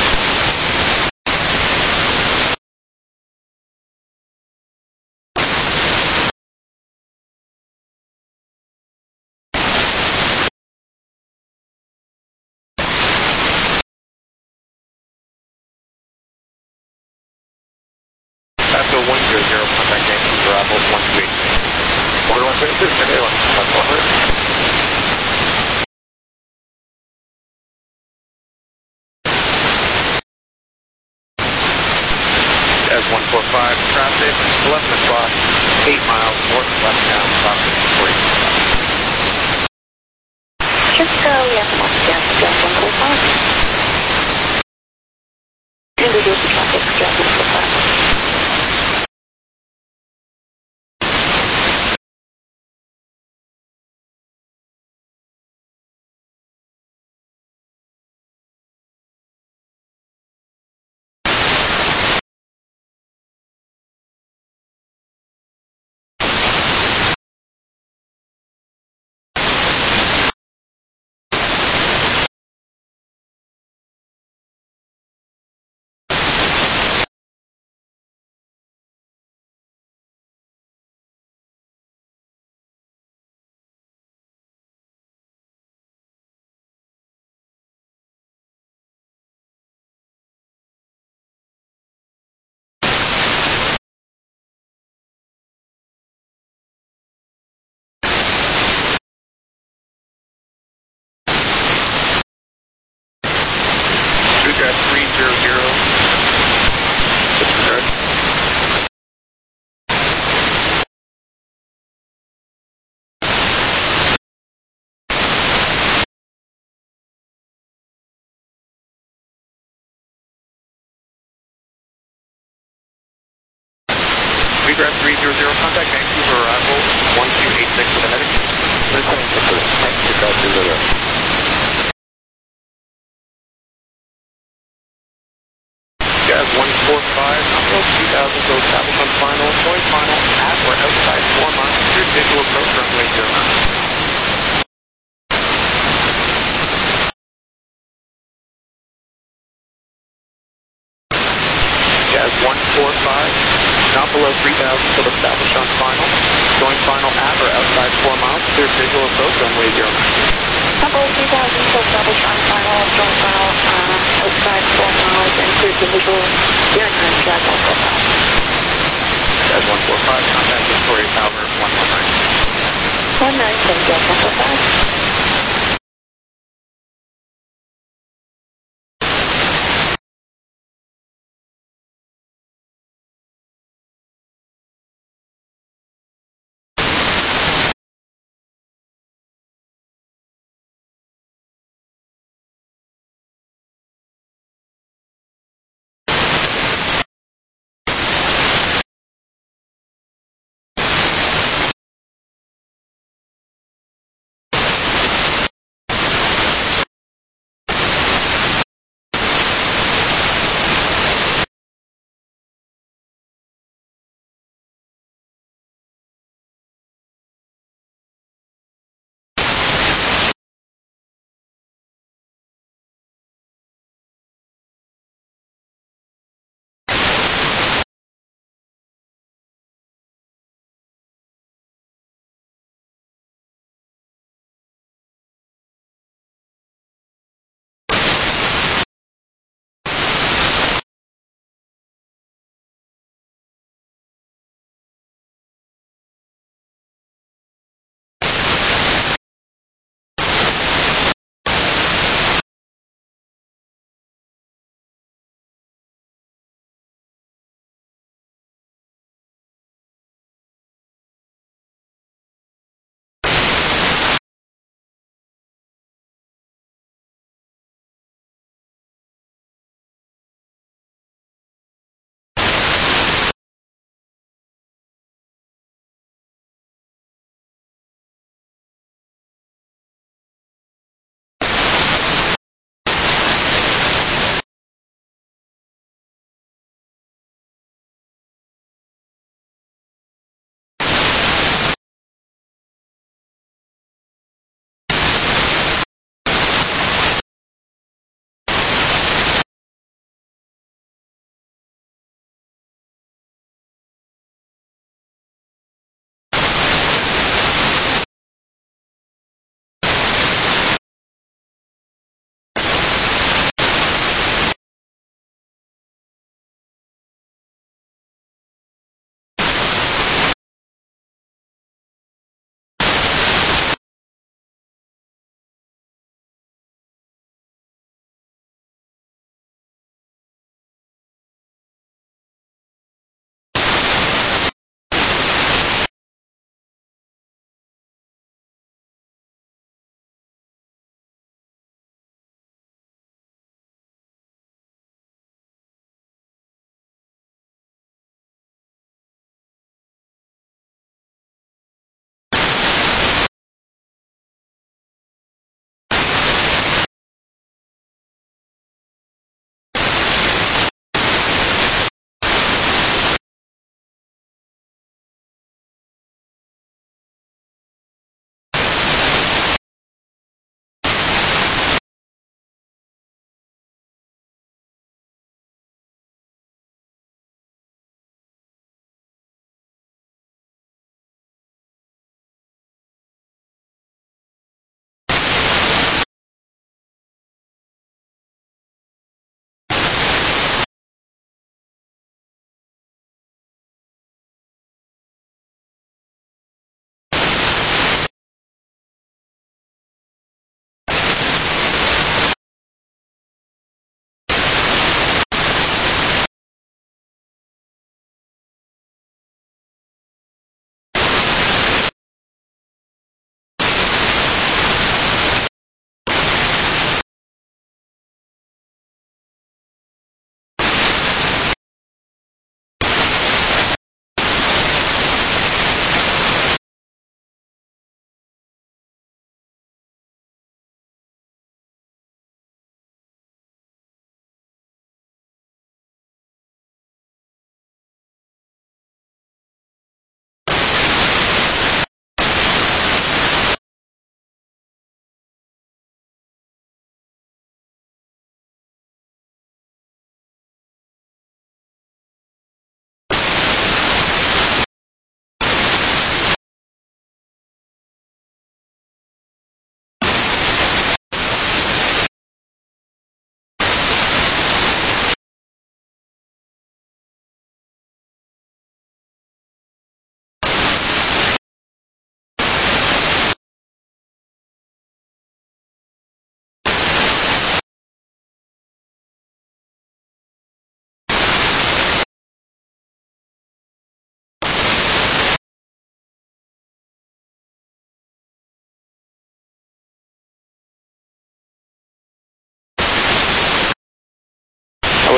That's a one zero zero, contact Vancouver, Apple one two eight. What do I say? This is the one. That's one hundred. As one four five, traffic, eleven o'clock, eight miles north west down, traffic, forty. Just uh, we have one gas, Jack one four five. Introduce the traffic, Jack one four five. one nine seven Delta five.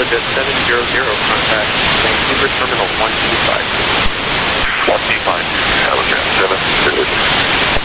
Georgia seven zero zero, contact Vancouver Terminal one two five. one two five, Telegram seven zero zero.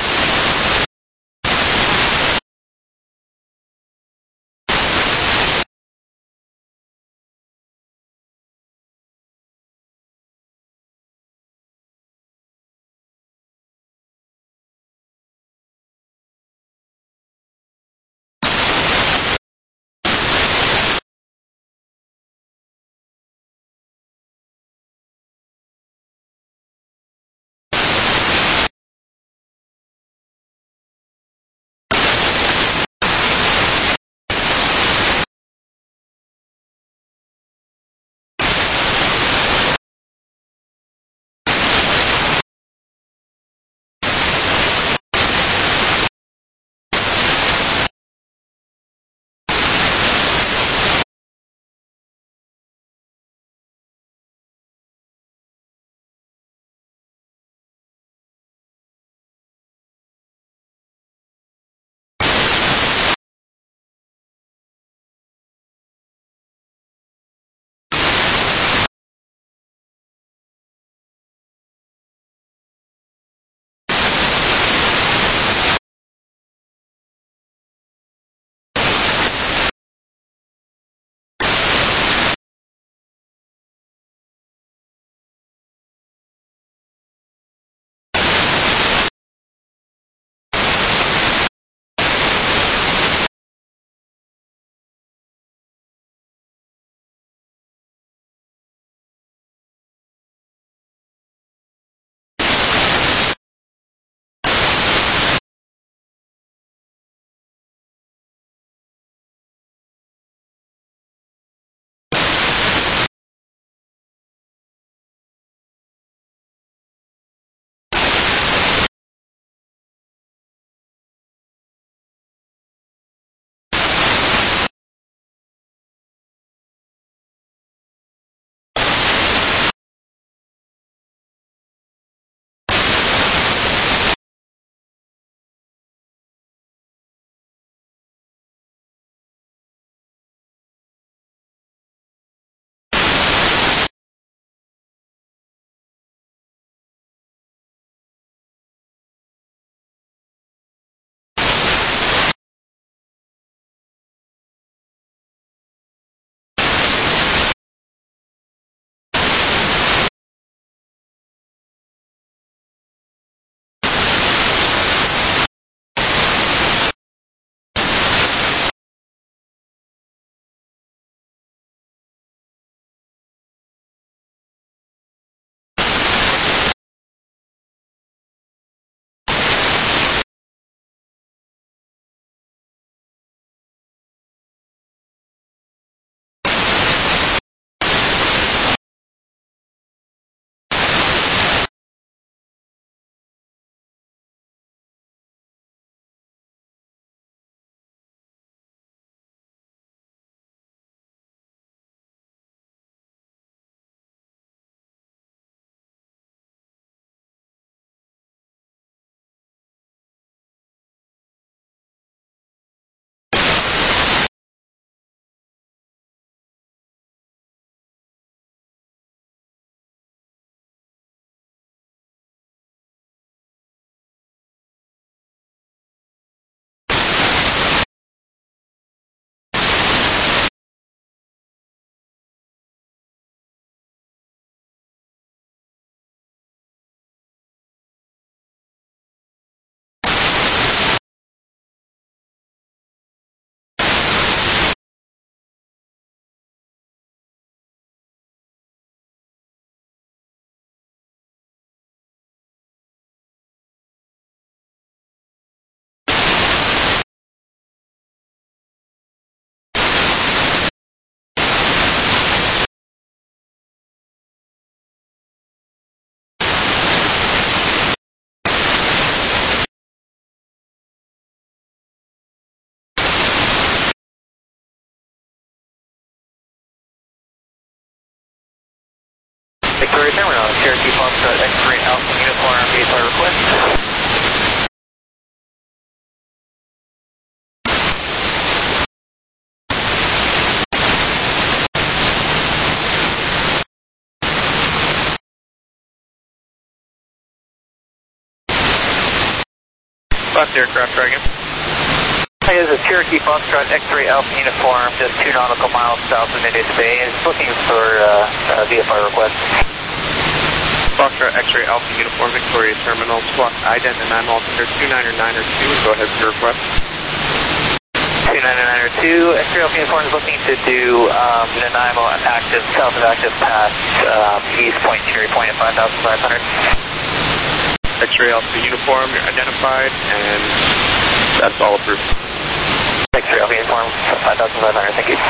Left aircraft, Dragon. Hi, this is Cherokee Foxtrot X-ray Alpha Uniform, just two nautical miles south of Indian Bay. It's looking for uh, a V F R request. Foxtrot X-ray Alpha Uniform, Victoria Terminal, squawk ident and nine altimeter two nine nine or two. Go ahead with your request. two nine nine or two. X-ray Alpha Uniform is looking to do um, Nanaimo active, south of active pass, um, east point, Cherry Point at five thousand five hundred. X-ray Alpha Uniform, you're identified, and that's all approved. X-ray Alpha Uniform, five thousand five hundred, thank you.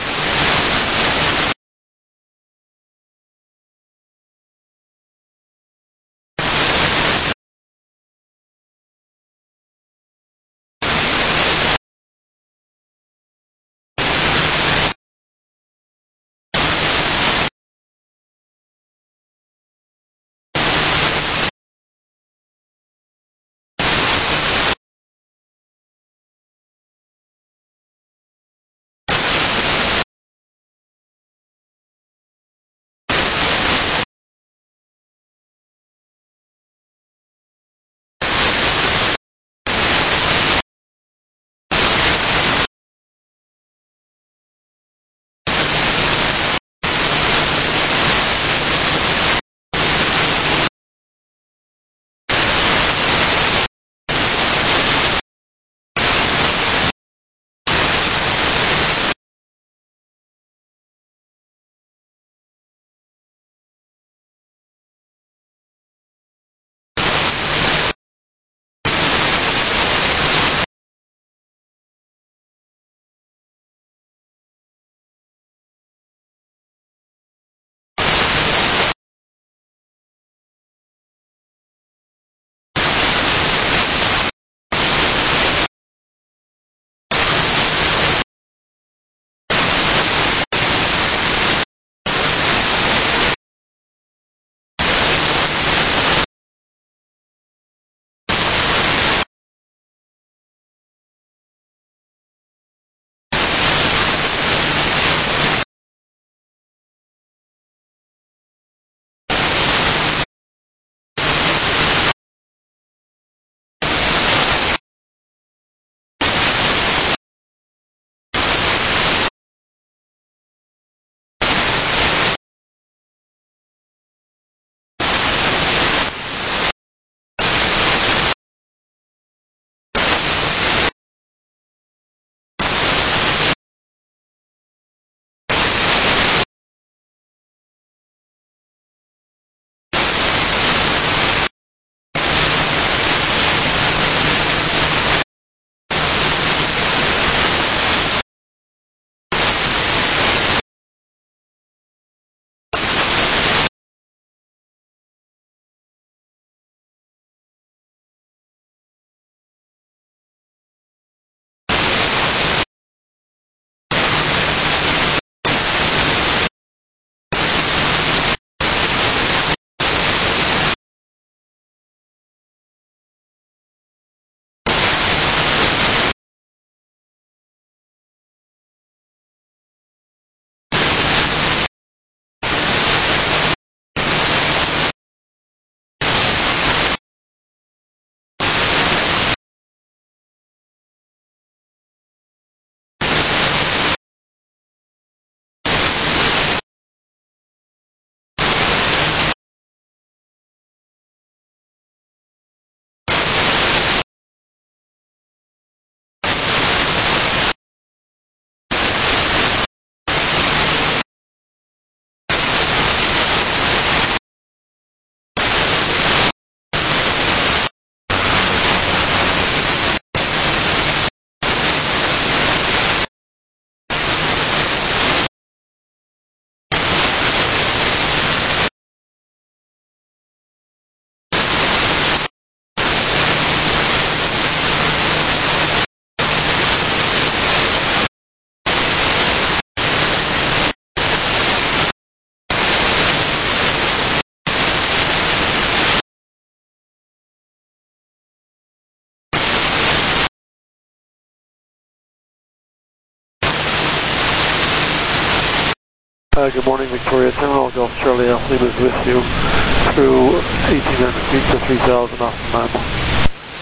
Uh, good morning, Victoria Terminal, Gulf Charlie Alpha Lima is with you through eighteen hundred feet to three thousand off the map.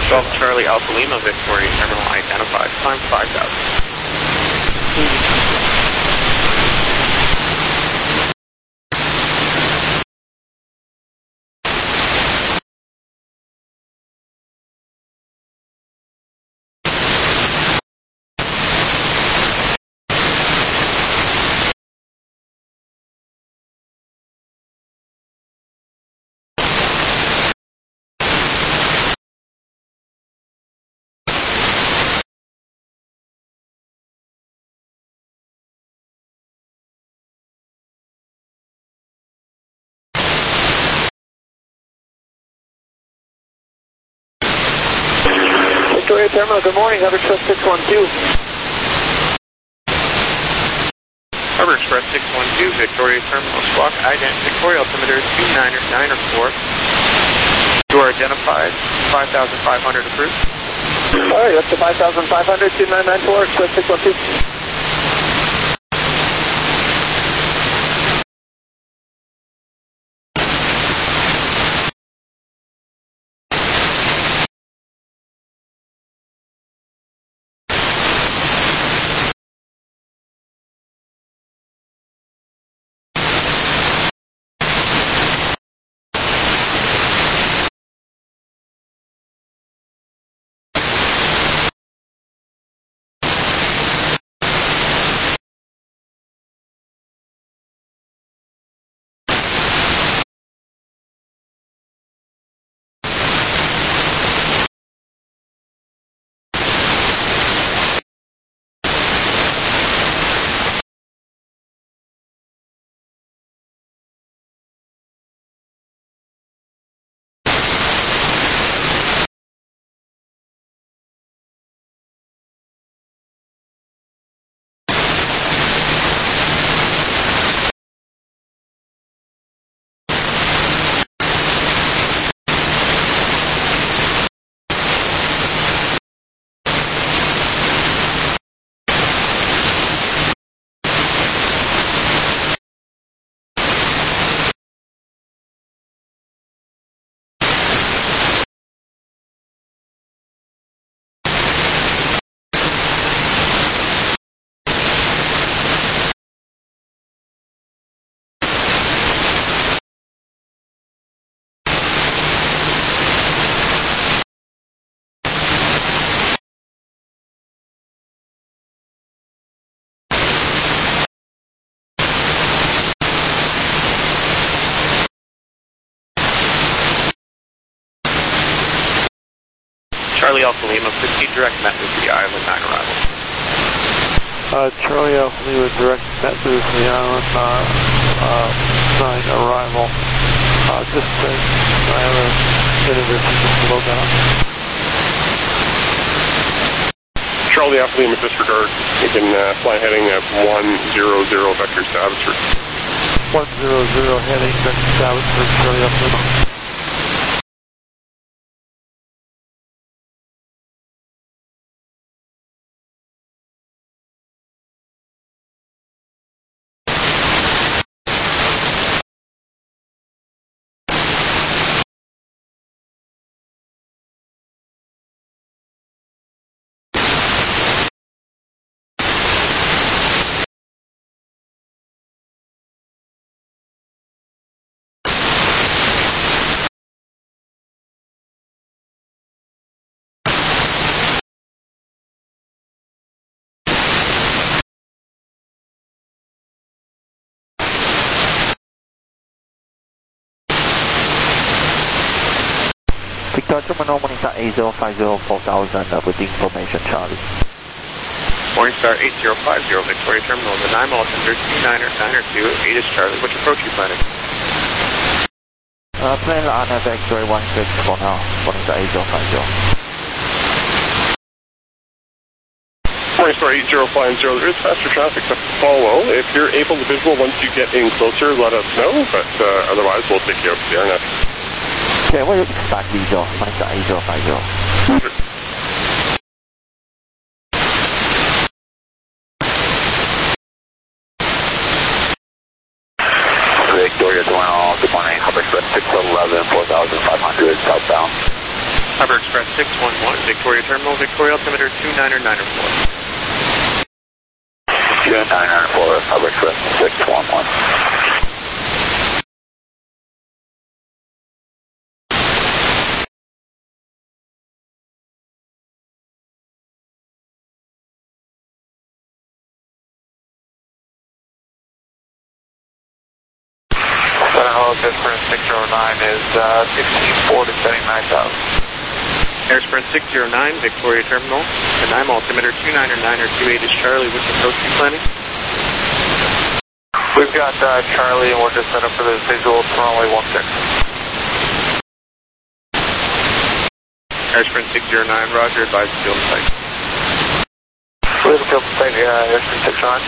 Golf Charlie Alpha Lima, Victoria Terminal identified. Climb five thousand. Victoria Terminal, good morning, Hover Express six one two. Hover Express six one two, Victoria Terminal, squawk ident, Victoria altimeter two nine nine four. You are identified, five thousand five hundred approved. Alright, up to five thousand five hundred, two nine nine four, Express six one two. Charlie Alpha Lima, proceed direct method to the Island nine arrival. Uh, Charlie Alpha Lima, direct net through to the Island uh, uh, nine arrival. Uh, just uh, I have a bit of this just slow down. Charlie Alpha Lima, disregard. We can uh, fly heading at one zero zero vector to Abbotsford. one zero zero heading vector to Abbotsford, Charlie Alpha Lima. Victoria Terminal, Morningstar eight zero five zero four thousand uh, with information, Charlie. Morningstar eight zero five zero, Victoria Terminal, the nine mile center, two nine nine two, eight is Charlie. Which approach are you planning? Uh, plan on uh, Victoria one six for now, Morningstar eight zero five zero. Morningstar eight zero five zero, there is faster traffic to follow. If you're able to visual once you get in closer, let us know, but uh, otherwise we'll take you up to the airnet. Okay, what do you expect, visual? Morningstar eight zero five zero. Victoria Terminal, good morning, Hover Express six eleven, four thousand five hundred southbound. Harbor Express six one one, Victoria Terminal, Victoria altimeter two niner niner four. two niner niner four, Harbor Express six one one. Sprint six zero nine is uh, sixteen four descending nine thousand. Air Sprint six zero nine, Victoria Terminal, and I'm altimeter two niner niner two eight is Charlie. What's the approach you planning? We've got uh, Charlie and we're just set up for this visual for runway one six. Air Sprint six zero nine, roger, advise the field site. Where's the field site, uh, Air Sprint six zero nine?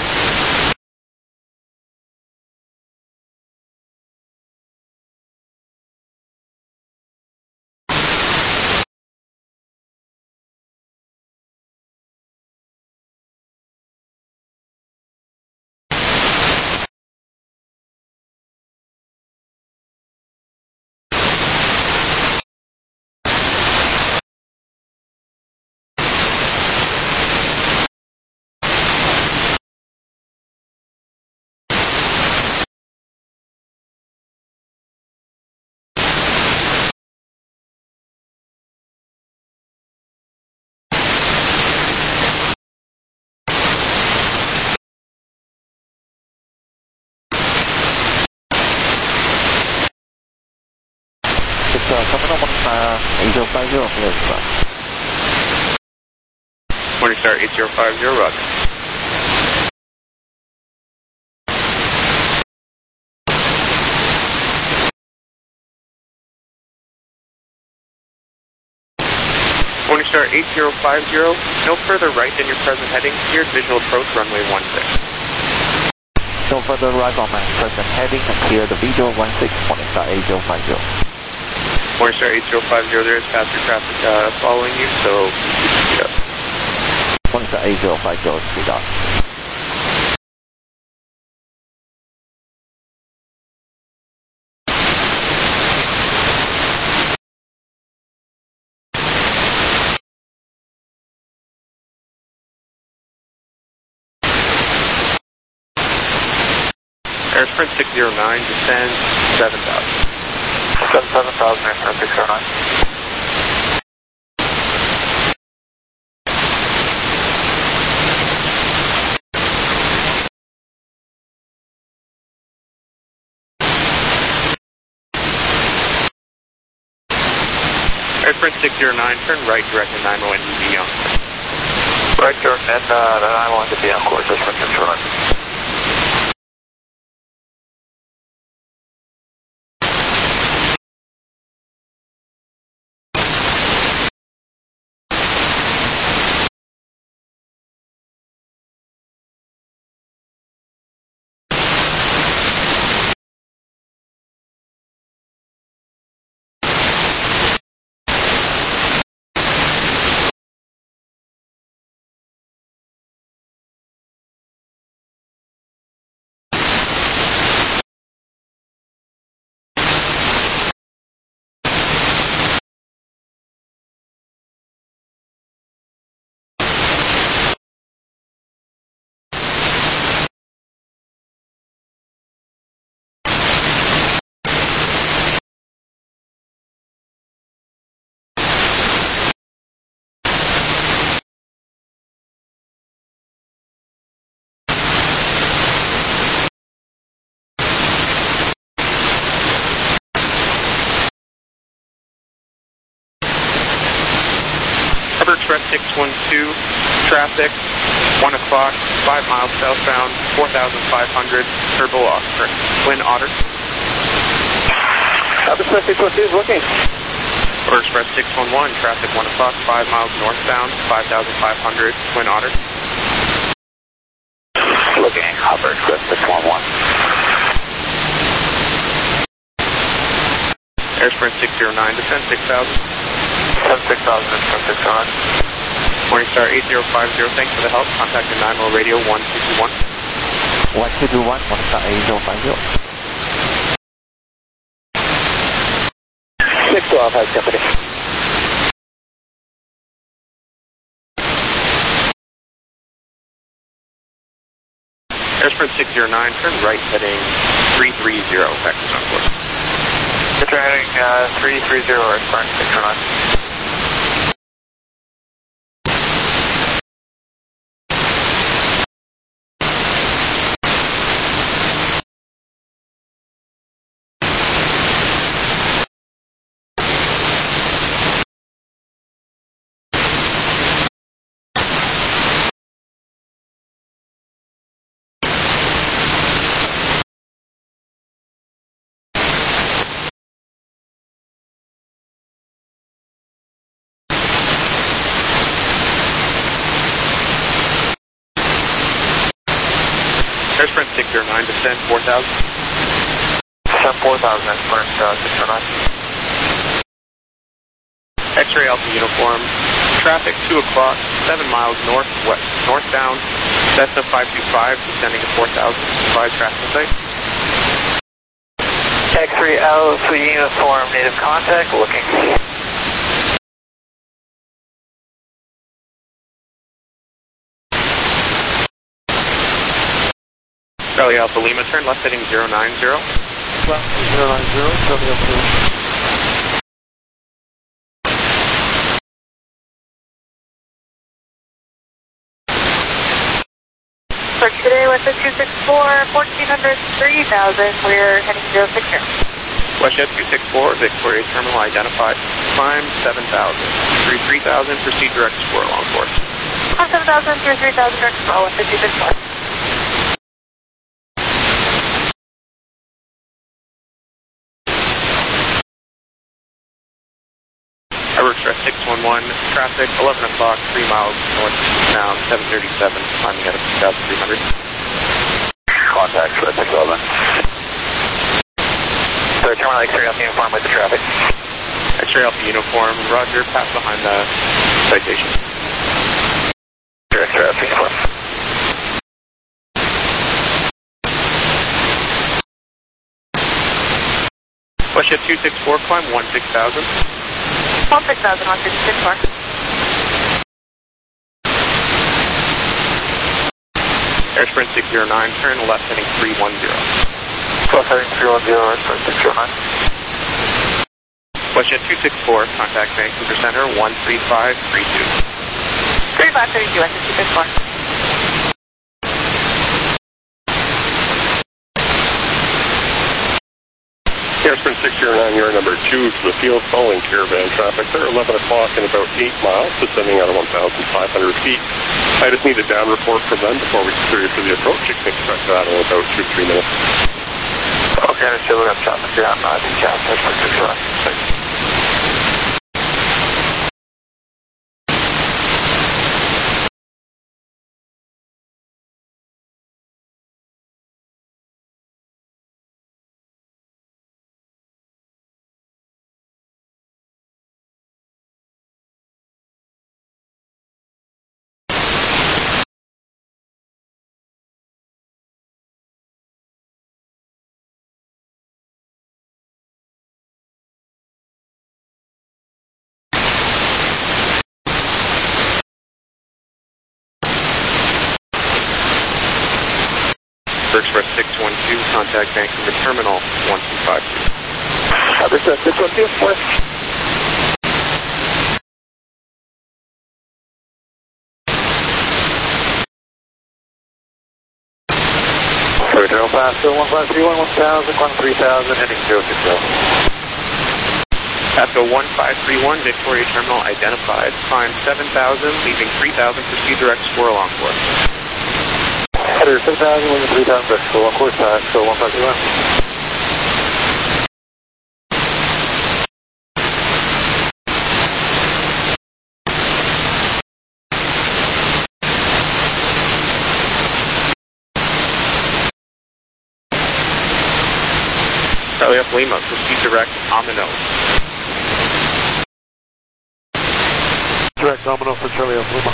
Terminal one eight zero five zero, clear to fly. Morningstar eight zero five zero, roger. Morningstar eight zero five zero, no further right than your present heading, cleared visual approach runway one six. No further right on my present heading and clear the visual one six, Morningstar eight zero five zero. Morningstar eight zero five zero, there is passenger traffic uh, following you, so speed up. Morningstar eight zero five zero, speed up. Air Sprint six zero nine, descend seven thousand. seven thousand, Air Sprint six zero nine. Air Sprint six zero nine, turn right direct to nine oh N D B on. Right direct at uh, the nine oh N D B on course, Air Sprint six zero nine. Express six one two, traffic, one o'clock, five miles southbound, four thousand five hundred, turbo Osprey. Wind Otter. Express six one two is looking. Order Express six one one, traffic, one o'clock, five miles northbound, five thousand five hundred, Wind Otter. Looking, Harbor Express six one one. Air Sprint six zero nine, descend six thousand. Descend six thousand, Air Sprint six zero nine. Morningstar eight zero five zero, thanks for the help. Contact the nine oh radio one two two one. one two two one, Morningstar eight zero five zero. six twelve, has company. Air Sprint six zero nine, turn right heading three three zero, factors on course. Vector heading uh, three three zero, Air Sprint six zero nine. Air Sprint six zero nine, descend four thousand. Descend four thousand, Air Sprint uh, six zero nine. X-ray Alpha Uniform, traffic two o'clock, seven miles northwest, northbound, Cessna five two five, descending to four thousand, five traffic site. X-ray Alpha Uniform, native contact, looking. Charlie Alpha Lima, turn left heading zero nine zero. Left zero nine zero, Charlie Alpha Lima. For today with the two six four, fourteen hundred, three thousand, we're heading zero six zero. WestJet two six four, Victoria Terminal identified, climb seven thousand, three three thousand, proceed direct squirrel on course. On seven thousand, through three thousand, direct roll with the two six four. Air Express six one one, traffic eleven o'clock, three miles northbound, seven thirty-seven, climbing at two thousand three hundred. Contact for six eleven. So Terminal X-ray Alpha Uniform with the traffic. X-ray Alpha Uniform, roger, pass behind the citation. X-ray Alpha Uniform. WestJet two six four, climb one six thousand. one six thousand, on two six four. Air Sprint six zero nine, turn left heading three one zero. Left heading three one zero, Air Sprint six zero nine. WestJet two six four, contact Vancouver Center one three five three two. three five three two, two six four. Air Sprint six zero nine, you're number two to the field following caravan traffic. They're eleven o'clock in about eight miles, descending out of one thousand five hundred feet. I just need a down report from them before we clear you for the approach. You can expect that in about two to three minutes. Okay, so we got traffic here on uh, D C A S, Air Sprint six zero nine. Air Express six one two, contact Vancouver Terminal one two five two. Air Express six one two, west. Terminal pass, one five three one, one thousand, one three thousand, heading zero six zero. Pasco one five three one, Victoria Terminal identified, climb seven thousand, leaving three thousand, proceed direct squirrel on course. Header seven thousand, leaving three thousand, direct squirrel on course, Pasco one five three one. Charlie F. Lima, proceed direct, Amino. Direct nominal for Charlie F. Lima.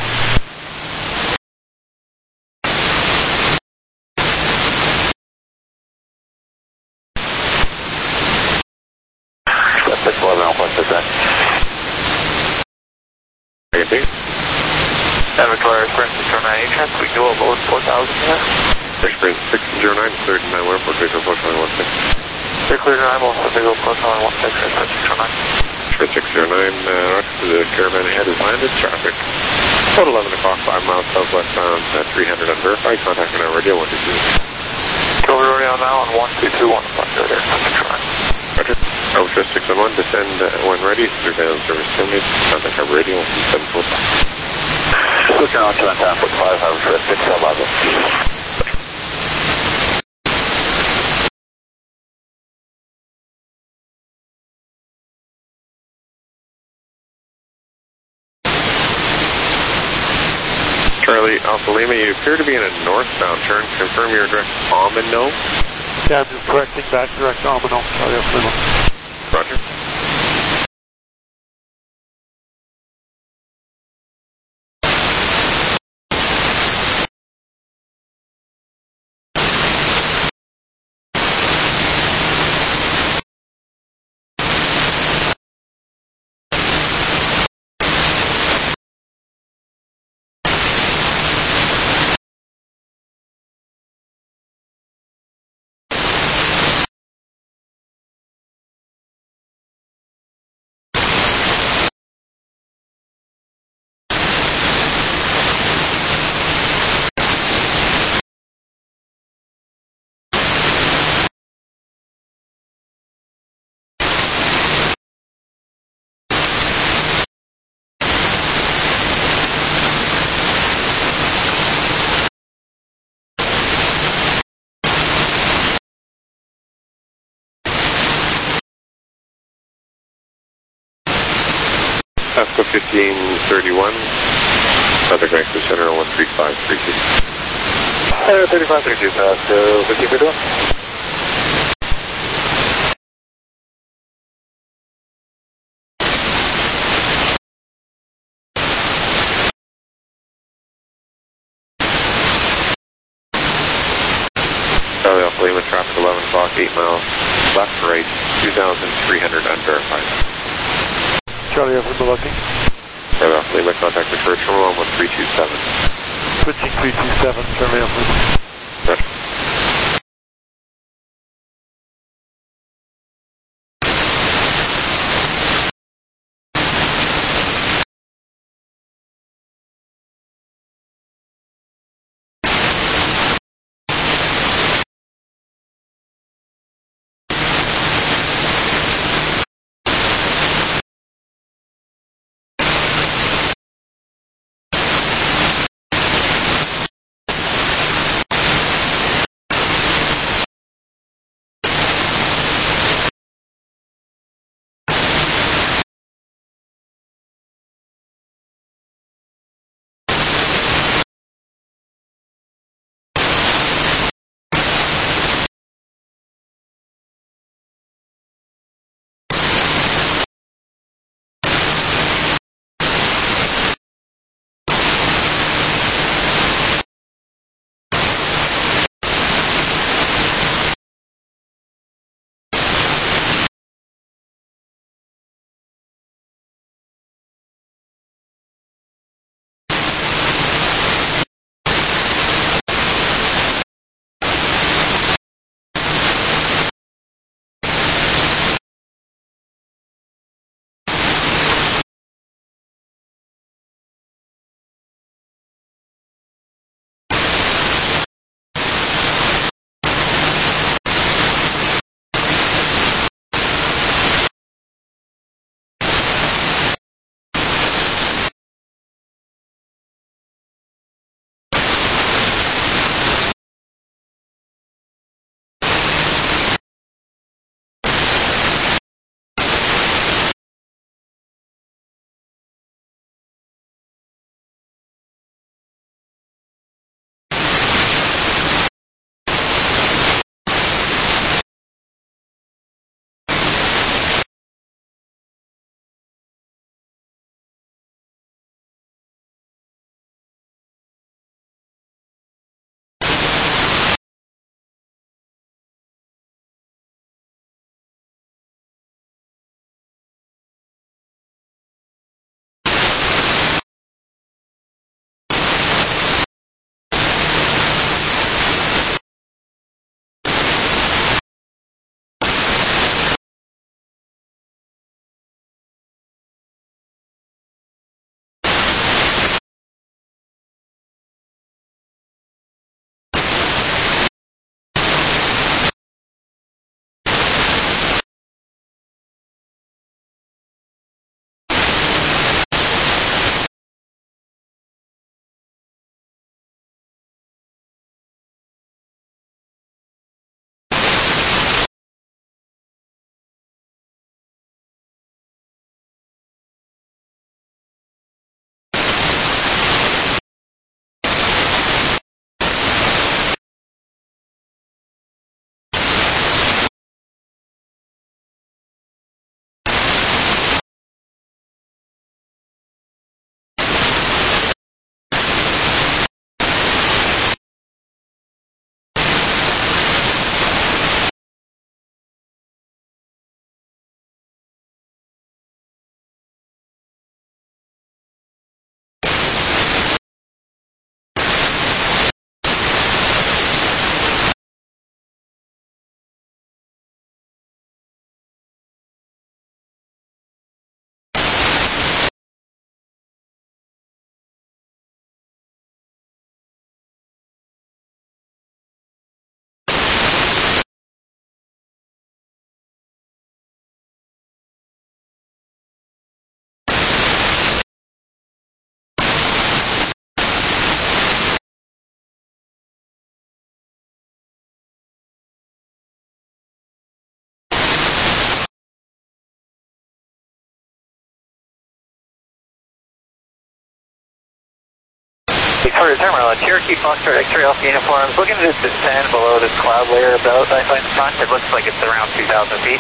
six eleven, Alpha, six that. Victoria Sprint six zero nine, we go below four thousand here. Sprint six zero nine, cleared to nine one, Port Victor, approach runway one six. You're cleared to nine one, Port Victor, approach runway one six, Sprint six zero nine. Sprint six zero nine, uh, roger to the Caravan ahead is landed, traffic. About eleven o'clock, five miles southwest bound, uh, three hundred unverified, contact me now, radio one two two. Over radio now on one two two one, Port Victor, Sprint six zero nine. Roger. Alpha six one one, descend uh, when ready, surveillance service terminated, contact our radio one seven four five. Switching on to nine foot five, Alpha six eleven. Charlie Alpha Lima, you appear to be in a northbound turn. Confirm your direct Omino. Yeah, I'm just correcting back direct Omino. Charlie Alpha Lima. Roger. ASCO fifteen thirty-one, Southern Vancouver Center one three five three two. Uh, thirty-five three two, ASCO fifteen thirty-one. Charlie Alpha Lima, traffic eleven o'clock, eight miles, left to right, two thousand three hundred unverified. Charlie Alpha Lima looking. Charlie Alpha Lima, contact me for terminal one three two seven. Switching three two seven, Charlie Alpha Lima. Roger. Victoria Terminal, uh, Cherokee Foxtrot X-ray Alpha uniforms, looking to descend below this cloud layer about I find front. It looks like it's around two thousand feet.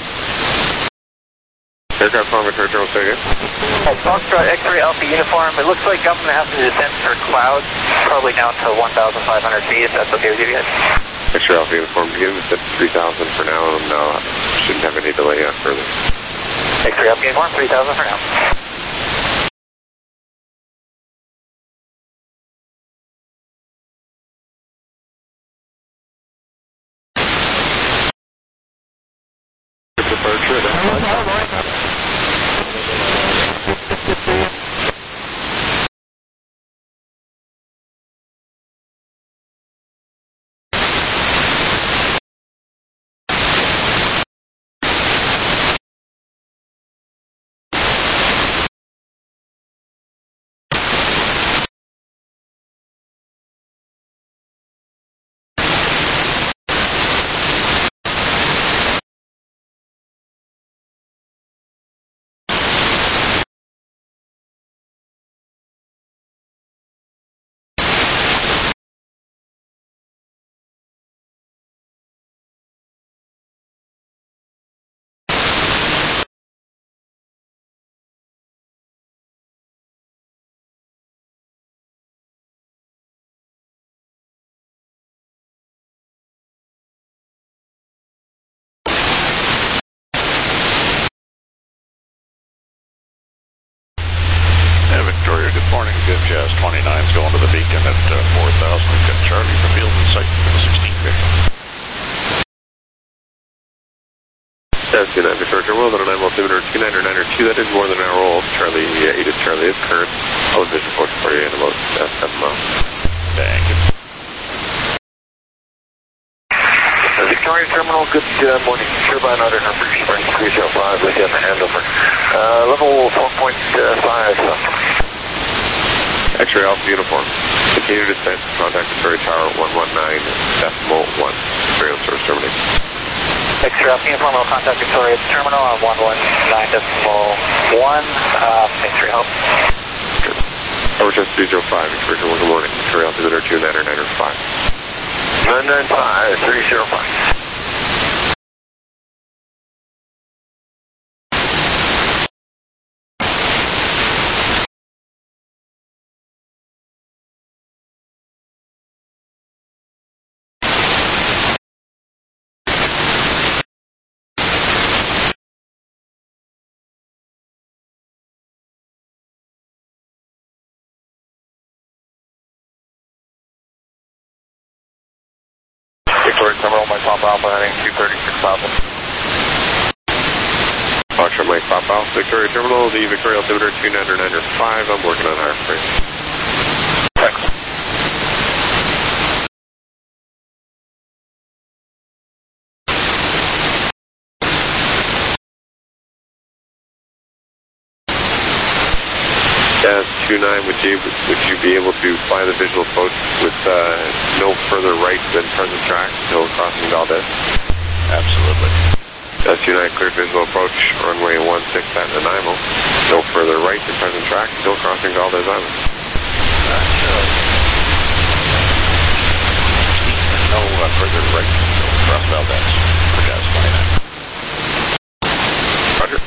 Aircraft on Victoria Terminal, say again. Uh, Foxtrot X-ray Alpha uniform, it looks like I'm going to have to descend for clouds, probably down to one thousand five hundred feet, if that's okay with you guys. X-ray Alpha uniform, begin descent to three thousand for now, and uh, shouldn't have any delay on further. X-ray Alpha uniform, three thousand for now. Departure at Victoria, good morning. Good Jazz twenty-nine's going to the beacon at uh, four thousand. We've got Charlie for field in sight for the sixteen vehicle. Jazz two nine, Victoria Terminal, on an altimeter two nine or nine or two, that is more than an hour old. Charlie uh, eight is Charlie is current. I'll vision approach for you in about uh, seven miles. Thank you. Victoria Terminal, good uh, morning. Turbine under number Spring three zero five with you on the handover. Uh, level four point five. X-ray Alpha uniform. Continue descent. Contact Victoria Tower one one nine decimal one. Rail service terminated. X-ray Alpha uniform will contact Victoria Terminal on one one nine decimal one. Uh, X-ray help. Overtest three zero five. Victoria Terminal, good morning. Victoria Alpha zero two nine or nine or five. nine nine five three zero five. Victoria Terminal, my Papa Alpha heading two thirty-six thousand. Foxtrot Mike Papa Alpha, Victoria Terminal, the Victoria altimeter two nine or nine or five. I'm working on higher frame. Thanks. Jazz two nine, would you, would you be able to fly the visual approach with uh, no further right than present track until crossing Valdez? Absolutely. Jazz two nine, cleared visual approach, runway one six at Nanaimo. No further right than present track until crossing Valdez Island. That's uh, no uh, further right until cross Valdez for Jazz twenty-nine. Roger.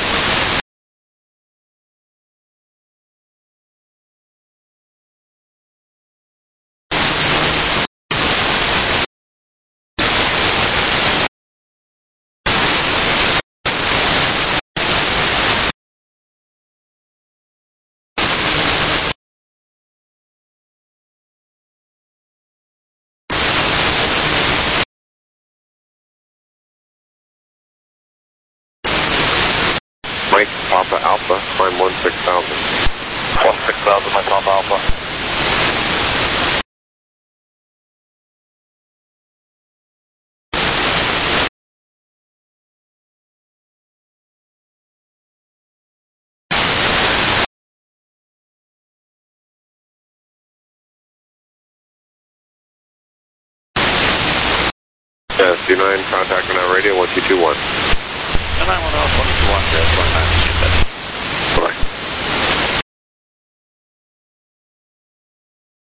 Mike Papa Alpha, climb one six thousand. one six thousand, my Papa Alpha. Jazz two nine, contact on our radio one two two one. And I went off one two one, Jazz twenty-nine. Bye.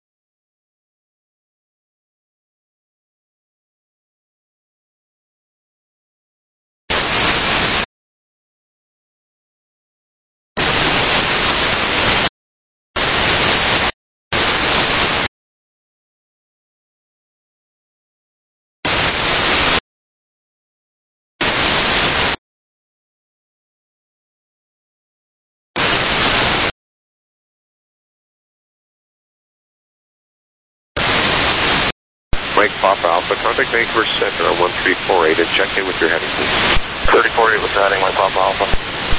Mike Papa Alpha, contact Vancouver Center on one three four eight and check in with your heading, please. thirty forty was heading, Mike Papa Alpha.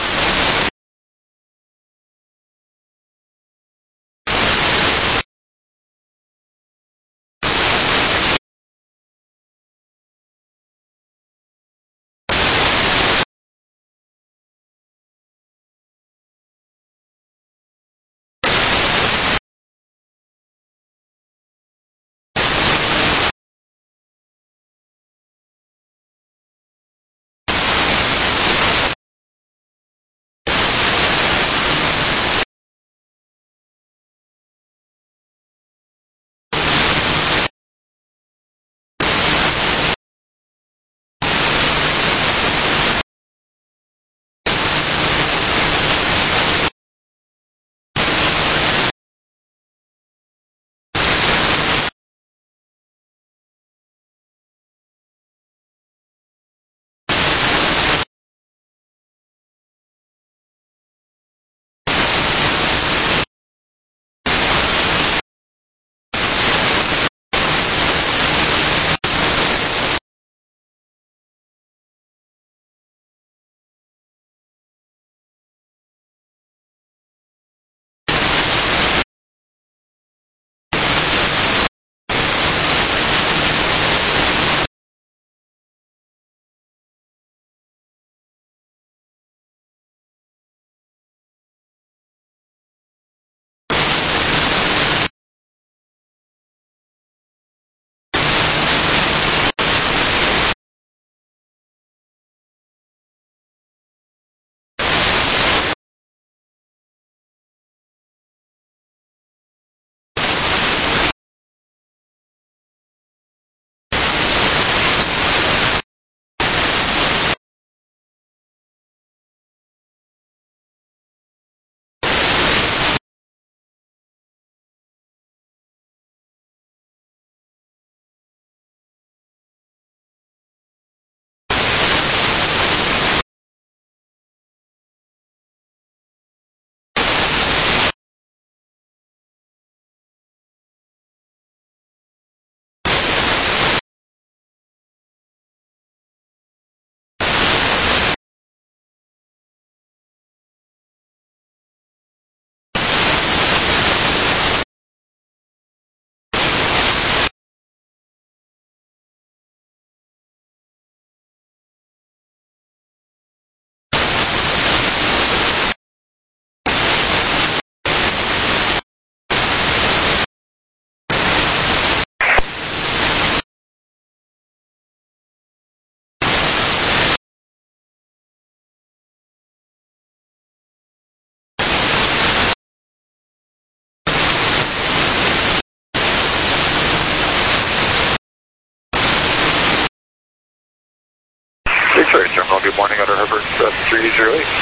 Victoria Terminal, good morning, Outer Harbor, three zero eight.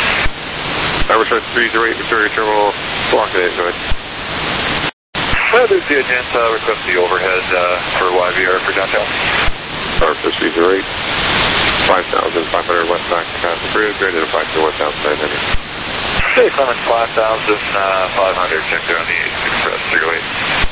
Harbor three zero eight, Victoria Terminal, block it, go ahead. Well, there's the agent, uh, request the overhead uh, for Y V R for downtown. Harbor three zero eight, five thousand five hundred west back to Castle Bridge, ready to five to one thousand nine hundred. Hey, Clemens, five thousand five hundred, check there on the Express zero eight.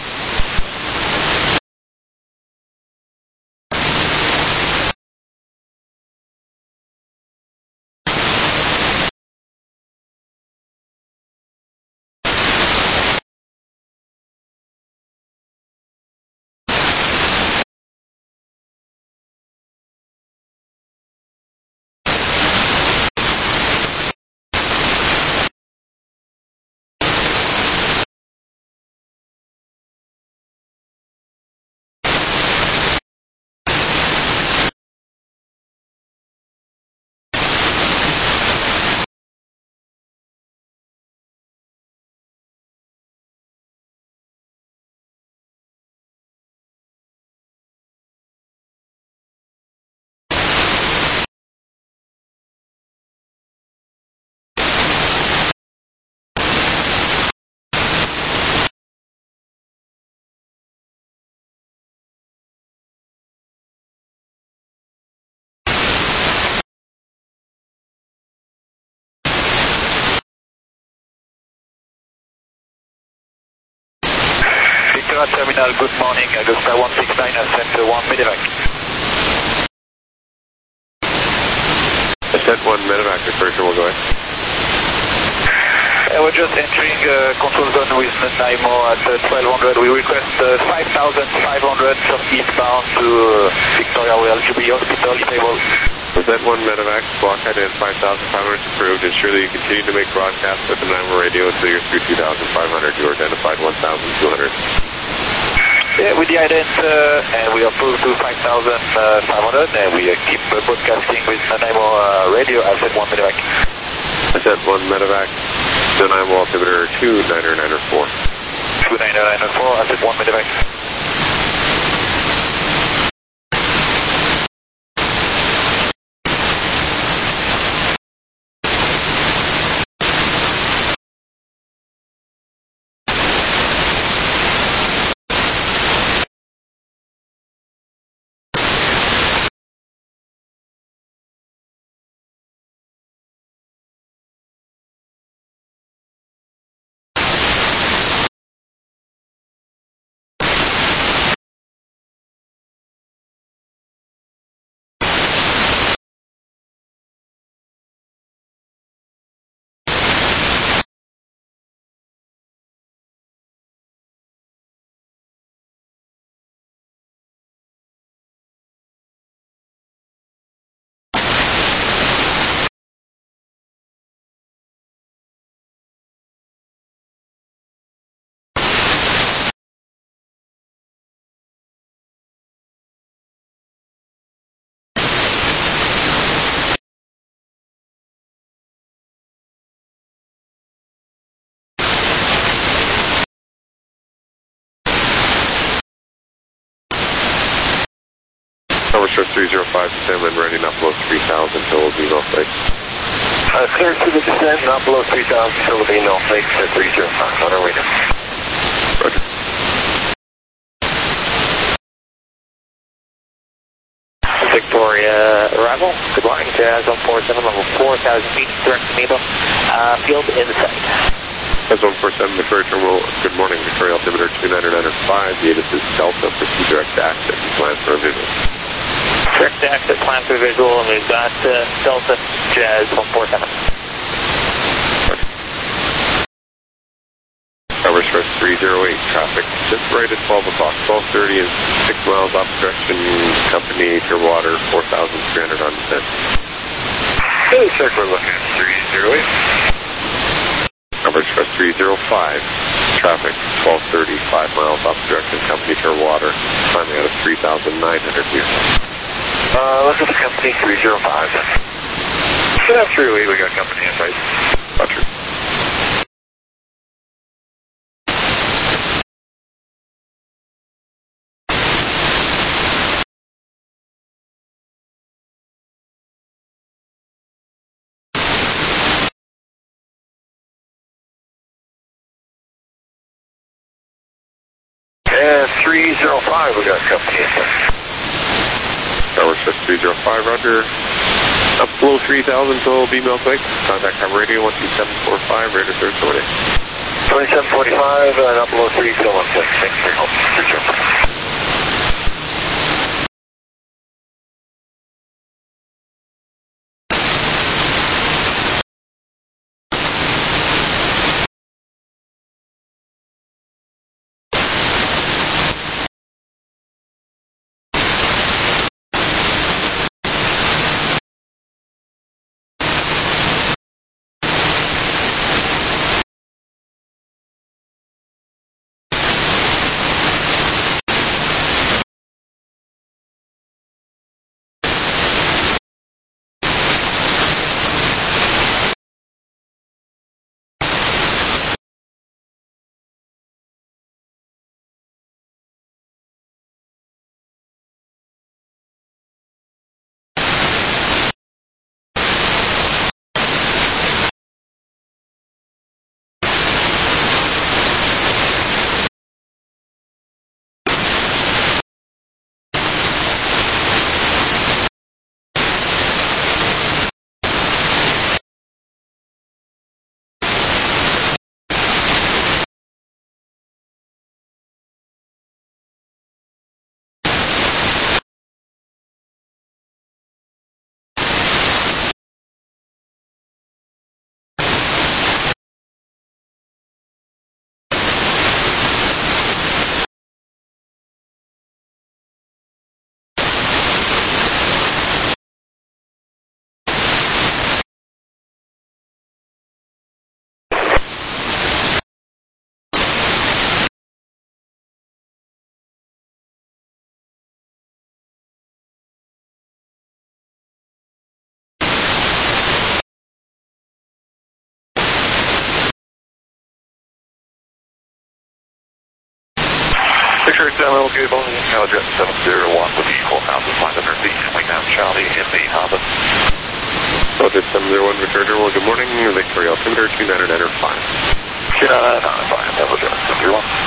Sierra Terminal, good morning. Augusta one six nine, Ascent one medevac. Ascent one medevac, departure will go ahead. Uh, we're just entering uh, control zone with Nanaimo at uh, twelve hundred. We request uh, five thousand five hundred from eastbound to uh, Victoria Well, L G B Hospital, if able. Ascent one medevac, block identified five thousand five hundred approved. Ensure that you continue to make broadcasts with the Nanaimo radio until you're through two thousand five hundred. You are identified one thousand two hundred. Yeah, with the ident, uh, and we approve to five thousand five hundred, and we uh, keep uh, broadcasting with Nanaimo uh, radio, Ascent one medevac. Ascent one medevac, Nanaimo altimeter two niner niner four. two niner niner four, Ascent one medevac. Tower Stress three zero five, descend and ready, not below three thousand until we'll be North Lake. Uh, clear to the descent, not below three thousand until we'll be North Lake, three zero five, on our way down. Roger. Victoria arrival, good morning, Jazz one four seven, level four thousand feet, direct to Mabel, uh, field in sight. Jazz one four seven, Victoria Terminal, good morning, Victoria altimeter two niner niner five, the ATIS is Delta, proceed direct access and plan for a visual. Direct access, plan for visual, and we've got uh, Delta, Jazz one four seven. Tower Stress three zero eight, traffic just right at twelve o'clock, twelve thirty is six miles off direction, company Clearwater, four thousand three hundred on descent. Hey, check, we're looking at three zero eight. Tower Stress three zero five, traffic twelve thirty, five miles off direction, company Clearwater, climbing out of three thousand nine hundred meters. Uh, look at the company three zero five. Good after we got company in sight. Roger. And three zero five, we got company in sight. Tower Stress three zero five, roger. Up below three thousand until B Milk Lake. Contact our radio one two seven four five, radar service over there. twenty-seven forty-five, and up below three, still one six. Thanks for your help. Appreciate it. Victoria seven, good morning. Caljet seven zero one with the four thousand five hundred feet coming down Charlie in the harbor. Caljet seven zero one, Victoria General, good morning. Victoria altimeter two nine nine five. two nine nine five, Caljet seven zero one.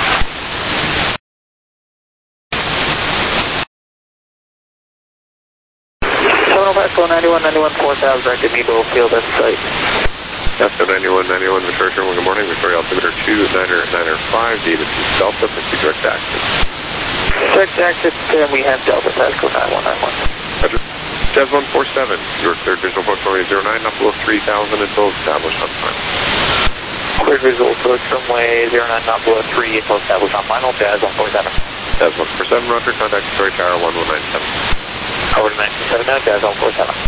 Terminal Pasco ninety-one ninety-one four thousand, directed Nebo Field at site. Pasco ninety-one ninety-one, Victoria General, good morning. Victoria altimeter two nine nine five, David Delta, proceed direct access. Direct access, and we have Delta Pasco ninety-one ninety-one. Roger. Jazz one four seven, your cleared visual approach runway zero nine, up below three thousand until established on final. Cleared visual approach runway zero nine, not below three until established on final. Jazz one four seven. Jazz one four seven, roger, contact Victoria Tower one one nine seven. Over to nine two seven now, Jazz one four seven.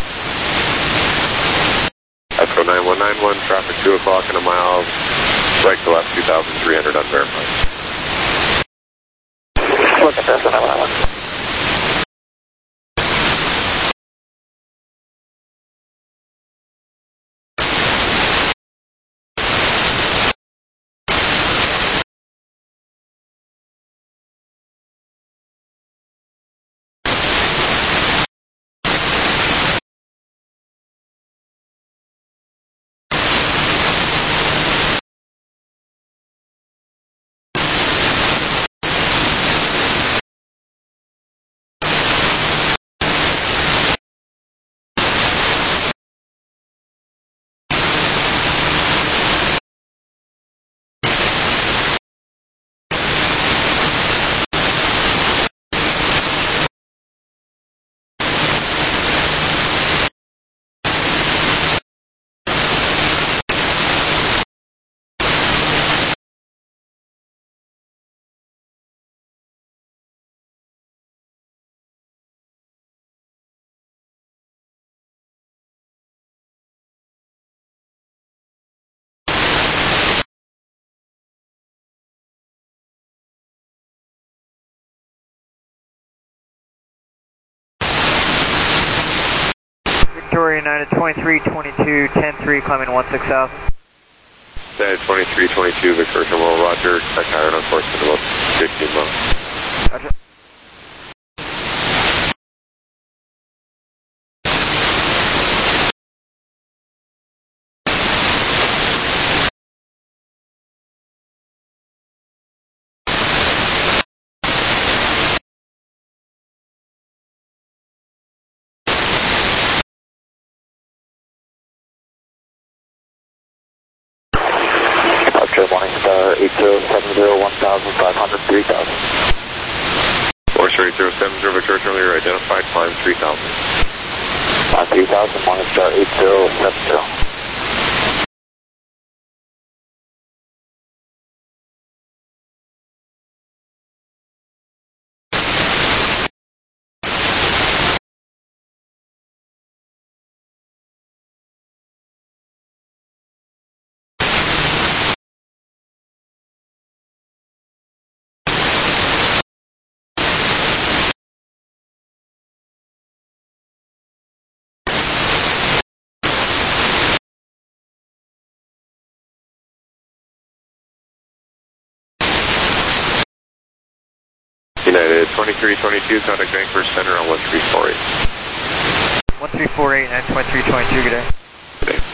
Pasco nine one nine one, traffic two o'clock and a mile, right to left two thousand three hundred unverified. Look at Pasco nine one nine one. Victoria United twenty-three twenty-two, ten three, climbing one six thousand. United twenty-three twenty-two, Victoria General, roger, expect iron on course in about fifteen miles. Roger. Morningstar eight zero seven zero, one thousand five hundred, three thousand. Morningstar eight zero seven zero, Victoria General, you're identified, climb three thousand. Climb three thousand, Morningstar eight zero seven zero. United twenty-three twenty-two, contact Vancouver Center on one three four eight. one three four eight, nine twenty-three twenty-two, good day. Good day.